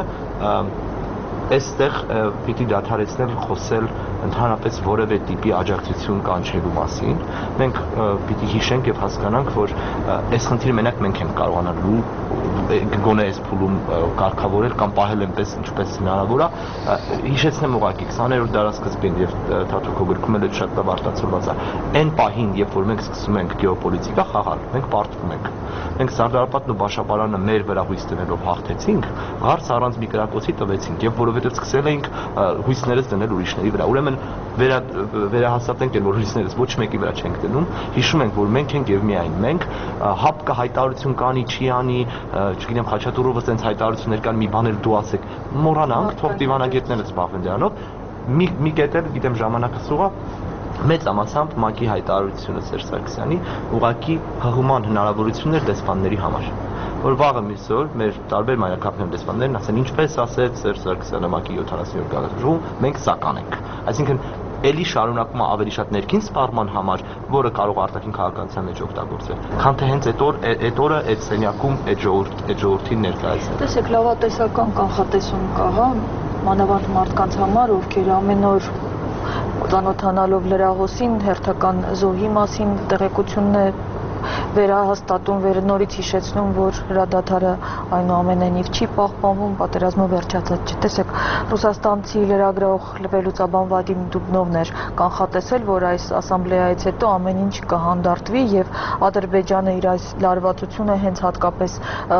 այստեղ պիտի դադարեցնել խոսել ընդհանրապես որևէ տիպի աջակցություն կանչելու մասին։ Մենք պիտի հիշենք եւ հասկանանք, որ այս խնդիրը մենակ մենք ենք կարողանալու գոնե այս փուլում կարգավորել կամ պահել այնպես ինչպես հնարավոր է։ Հիշեցնեմ ուղղակի քսաներորդ դարասկզբին եւ Թաթուլքո գրքում էլ շատ լավ արտացոլված է։ Այն պահին, երբ որ մենք սկսում ենք գեոպոլիտիկա խաղալ, մենք պարտվում ենք։ Մենք Սարդարապետն ու Բաշապարանը մեր վրա հույս դնելով հաղթեցինք, հարց առանց մի կրակոցի տվեցինք եւ որովհետեւ սկսել էինք հույսներս դնել ուրիշների վրա։ Ուրեմն վերա վերահասատենք այն, որ հույսներս ոչ մեկի վրա չենք դնում, հիշում ենք, որ մենք ենք եւ միայն մենք, հապկա հայտարարություն կանի, չի անի, չգիտեմ, Խաչատուրովը sense հայտարարություններ կան, մի բան էլ դու ասեք, մոռանանք, թող դիվանագետները զբաղվեն դրանով։ Մի մի կետը, գիտեմ, ժամանակը սուղա մեծ ամասամբ ՄԱԿ-ի հայտարարությունը Սերժ Սարգսյանի ուղղակի հղուման հնարավորություններ դեսպանների համար, որ վաղը մյուս օր մեր տարբեր մայրաքաղաքական դեսպաններն ասեն ինչպես ասեց Սերժ Սարգսյանը ՄԱԿ-ի յոթանասունյոթ գագաթնաժողովում, մենք սական ենք։ Այսինքն էլի շարունակում է ավելի շատ ներքին սպառման համար, որը կարող արտաքին քաղաքականության մեջ օգտագործել, քան թե հենց այդ օր այդ օրը այդ սենյակում այդ ժողովուրդ այդ ժողովրդին ներկայացնել։ Տեսեք, լավատեսական կանխատեսում կա, հա, մանավանդ մարդկանց համար, ովքեր ամեն օր ծանոթանալով լրահոսին, հերթական զոհի մասին տեղեկություններ վերահաստատում, վերնորից հիշեցնում, որ հրադադարը այնուամենայնիվ չի պահպանվում, պատերազմը վերջացած չի։ Տեսեք, ռուսաստանցի լրագրող լվելուծաբան Վադիմ Դուբնովն էր կանխատեսել, որ այս ասամբլեայից հետո ամեն ինչ կհանդարտվի եւ Ադրբեջանը իր այս լարվածությունը հենց հատկապես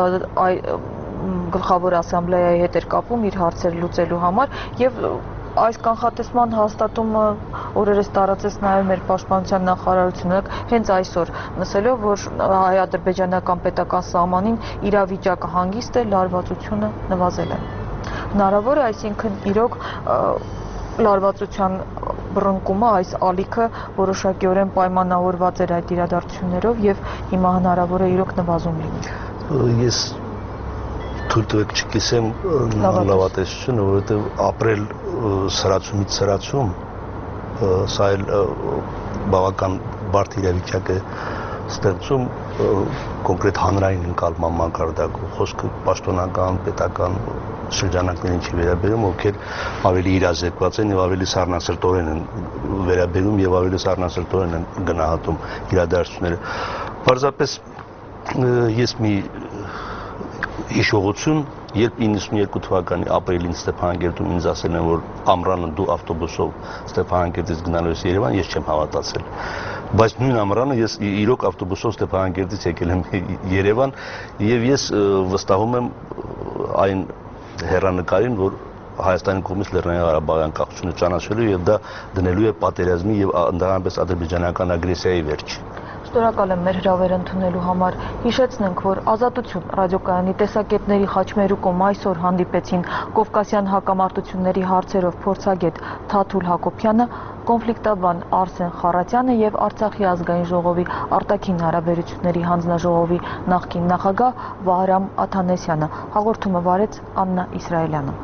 գլխավոր ասամբլեայի հետ էր կապում իր հարցերը լուծելու համար եւ այս կանխատեսման հաստատումը օրերս տարածեց նաև մեր պաշտպանության նախարարությունը հենց այսօր նշելով, որ հայ-ադրբեջանական պետական սահմանին իրավիճակը հանգիստ է, լարվածությունը նվազել է։ Հնարավոր է, այսինքն իրոք լարվածության բռնկումը, այս ալիքը որոշակիորեն պայմանավորված էր այդ իրադարձություններով եւ հիմա հնարավոր է իրոք նվազում լինի։ Ես թույլ տվեք չկիսեմ լավատեսությունը, որովհետեւ ապրել սրացումից սրացում, սա էլ բավական բարդ իրավիճակ է ստեղծում կոնկրետ հանրային ընկալման մակարդակով, խոսքը պաշտոնական, պետական շրջանակներին չի վերաբերում, ովքեր ավելի իրազեկված են եւ ավելի սառնասրտորեն են վերաբերում եւ ավելի սառնասրտորեն են գնահատում իրադարձությունները։ Պարզապես ես մի հիշողություն, երբ իննսունյոթ թվականի ապրիլին Ստեփանագերտում ինձ ասել են, որ ամռանը դու ավտոբուսով Ստեփանագերտից գնալու ես Երևան, ես չեմ հավատացել։ Բայց նույն ամռանը ես իրոք ավտոբուսով Ստեփանագերտից եկել եմ Երևան եւ ես վստահում եմ այն հեռանկարին, որ Հայաստանի կողմից Լեռնային Ղարաբաղյան կառուցությունը ճանաչելու եւ դա դնելու է պատերազմի եւ ընդհանրապես ադրբեջանական ագրեսիայի վերջ։ Շնորհակալ եմ մեր հրավերը ընդունելու համար։ Հիշեցնենք, որ Ազատություն ռադիոկայանի տեսակետների խաչմերուկում այսօր հանդիպեցին Կովկասյան հակամարտությունների հարցերով փորձագետ Թաթուլ Հակոբյանը, կոնֆլիկտաբան Արսեն Խառատյանը եւ Արցախի ազգային ժողովի արտաքին հարաբերությունների հանձնաժողովի նախկին նախագահ Վահրամ Աթանեսյանը։ Հաղորդումը վարեց Աննա Իսրայելյանը։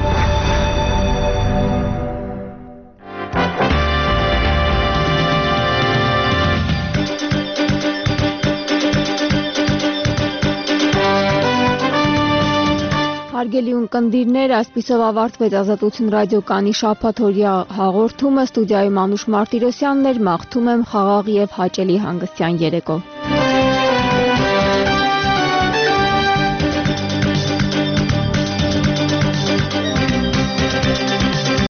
Հարգելի ունկնդիրներ, այսպիսով ավարտվեց Ազատություն ռադիոկայանի շաբաթօրյա հաղորդումը, ստուդիայում Անուշ Մարտիրոսյանն էր, մաղթում եմ խաղաղ եւ հաճելի հանգստյան երեկո։